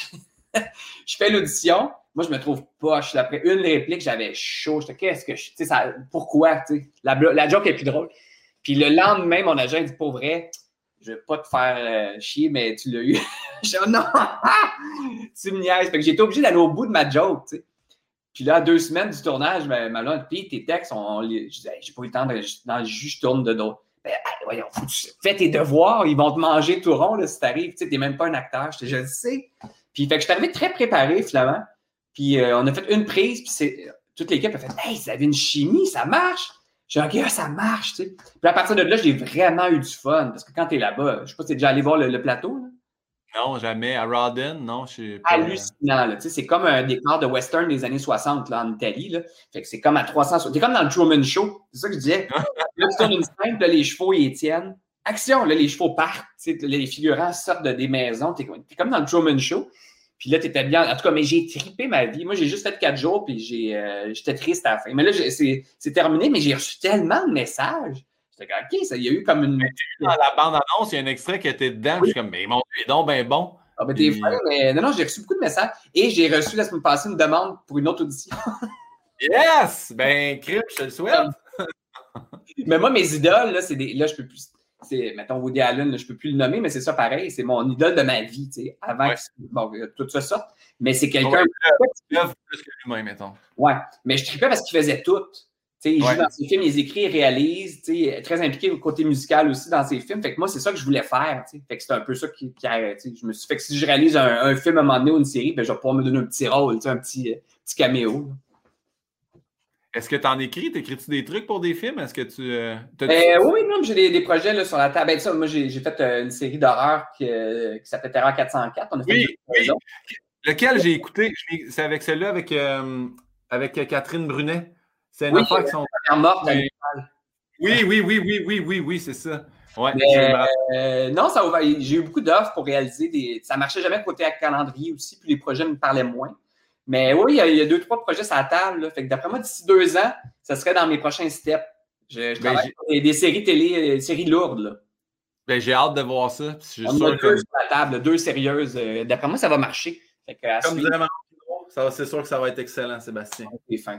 Je fais l'audition. Moi, je me trouve poche. Après une réplique, j'avais chaud. J'étais, qu'est-ce que je. Tu sais, ça, pourquoi? Tu sais, la, la joke est plus drôle. Puis le lendemain, mon agent dit, pour vrai, je vais pas te faire euh, chier, mais tu l'as eu. Je dis, oh, non, tu me niaises. Fait que j'ai été obligé d'aller au bout de ma joke, tu sais. Puis là, deux semaines du tournage, ben, ma blonde, puis tes textes, on, on les, je disais, hey, j'ai pas eu le temps, de, dans le jus, je tourne de dos. Ben, hey, voyons, faut que tu fais tes devoirs, ils vont te manger tout rond, là, si t'arrives. Tu sais, t'es même pas un acteur. Je, je le sais. Puis, fait que je suis arrivé très préparé, finalement. Puis, euh, on a fait une prise, puis c'est, toute l'équipe a fait « Hey, ça avait une chimie, ça marche! » J'ai dit « OK, ça marche! » tu sais. Puis, à partir de là, j'ai vraiment eu du fun. Parce que quand t'es là-bas, je sais pas si t'es déjà allé voir le, le plateau, là. Non, jamais. À Rawdon, non, je sais pas. Hallucinant, là. Tu sais, c'est comme un décor de western des années soixante, là, en Italie, là. Fait que c'est comme à trois cents... T'es comme dans le Truman Show. C'est ça que je disais. Là, tu tournes une scène, là, les chevaux, ils tiennent. Action, là, les chevaux partent. Tu sais, les figurants sortent de des maisons. T'es, t'es comme dans le Truman Show. Puis là, t'étais bien. En tout cas, mais j'ai trippé ma vie. Moi, j'ai juste fait quatre jours, puis j'ai, euh, j'étais triste à la fin. Mais là, c'est, c'est terminé, mais j'ai reçu tellement de messages. J'étais comme, OK, ça, il y a eu comme une. Dans la bande-annonce, il y a un extrait qui était dedans. Oui. Je suis comme, mais mon Dieu, il est donc ben bon. Ah, ben, t'es fin, mais non, non, j'ai reçu beaucoup de messages. Et j'ai reçu la semaine passée une demande pour une autre audition. Yes! Ben, Crip, je te le souhaite. Mais moi, mes idoles, là, c'est des. Là, je peux plus. C'est, mettons, Woody Allen, là, je peux plus le nommer, mais c'est ça pareil. C'est mon idole de ma vie, tu sais, avant ouais. que bon, tout ça sorte. Mais c'est quelqu'un. Ouais, plus que lui-même, mettons. Ouais, mais je trippais parce qu'il faisait tout. Tu sais, il ouais. joue dans ses films, il écrit, il réalise, tu sais, très impliqué au côté musical aussi dans ses films. Fait que moi, c'est ça que je voulais faire, tu sais. Fait que c'est un peu ça qui, qui a, tu sais, je me suis fait que si je réalise un, un film à un moment donné ou une série, ben, je vais pouvoir me donner un petit rôle, tu sais, un petit, euh, petit caméo. Là. Est-ce que tu en écris? T'écris-tu des trucs pour des films? Est-ce que tu. Euh, euh, oui, non, j'ai des, des projets là, sur la table. Ben, ça, moi, j'ai, j'ai fait euh, une série d'horreur qui, euh, qui s'appelle Terreur quatre cent quatre. On a fait oui, oui. Lequel j'ai écouté? C'est avec celle-là, avec, euh, avec Catherine Brunet. C'est une oui, affaire qui sont. morte. Oui. oui, oui, oui, oui, oui, oui, oui, c'est ça. Ouais, mais, euh, non, ça, j'ai eu beaucoup d'offres pour réaliser des. Ça marchait jamais côté calendrier aussi, puis les projets me parlaient moins. Mais oui, il y, a, il y a deux, trois projets sur la table. Là. Fait que d'après moi, d'ici deux ans, ça serait dans mes prochains steps. Je, je ben, travaille sur des, des séries télé, des séries lourdes. Là. Ben, j'ai hâte de voir ça. On a deux que... sur la table, deux sérieuses. D'après moi, ça va marcher. Fait que, Comme vraiment, ça, c'est sûr que ça va être excellent, Sébastien. C'est fin.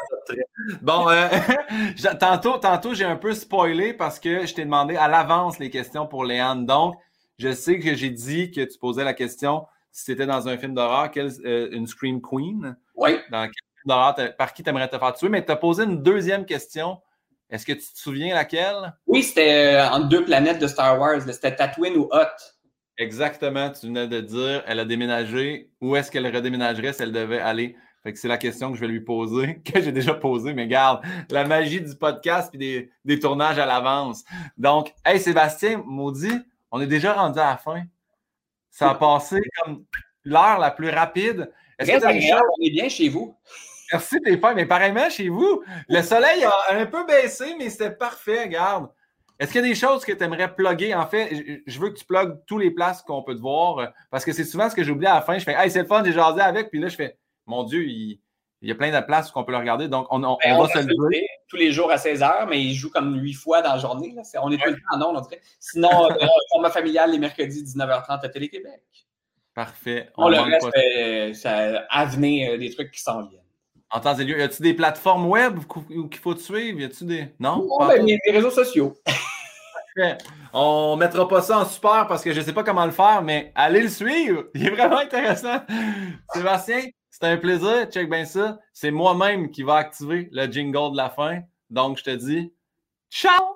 Bon, euh, tantôt, tantôt, j'ai un peu spoilé parce que je t'ai demandé à l'avance les questions pour Léane. Donc, je sais que j'ai dit que tu posais la question si tu étais dans un film d'horreur, quelle, euh, une Scream Queen. Oui. Dans quel film d'horreur, par qui tu aimerais te faire tuer? Mais tu as posé une deuxième question. Est-ce que tu te souviens laquelle? Oui, c'était euh, entre deux planètes de Star Wars. C'était Tatooine ou Hoth. Exactement, tu venais de dire, elle a déménagé. Où est-ce qu'elle redéménagerait si elle devait aller? Fait que c'est la question que je vais lui poser, que j'ai déjà posée, mais garde, la magie du podcast et des, des tournages à l'avance. Donc, hey Sébastien, maudit, on est déjà rendu à la fin. Ça a passé comme l'heure la plus rapide. Est-ce que des choses... On est bien chez vous. Merci, t'es fin, mais pareillement chez vous. Le soleil a un peu baissé, mais c'était parfait, regarde. Est-ce qu'il y a des choses que tu aimerais plugger? En fait, je veux que tu plugues tous les places qu'on peut te voir, parce que c'est souvent ce que j'oublie à la fin. Je fais « Hey, c'est le fun, j'ai jasé avec », puis là, je fais « Mon Dieu, il, il y a plein de places qu'on peut le regarder. » Donc, on, on, ben, on on va se le dire. Tous les jours à seize heures, mais il joue comme huit fois dans la journée. Là. On est ouais. tout le temps en ondes, on dirait. Sinon, euh, format familial, les mercredis, dix-neuf heures trente à Télé-Québec. Parfait. On, on le reste, euh, ça a venir euh, des trucs qui s'en viennent. En temps et lieu, y a-tu des plateformes web qu'il faut te suivre? Y a-tu des. Non? Non, ben, les, les réseaux sociaux. On mettra pas ça en super parce que je sais pas comment le faire, mais allez le suivre. Il est vraiment intéressant. Sébastien, c'était un plaisir. Check bien ça. C'est moi-même qui va activer le jingle de la fin. Donc, je te dis ciao!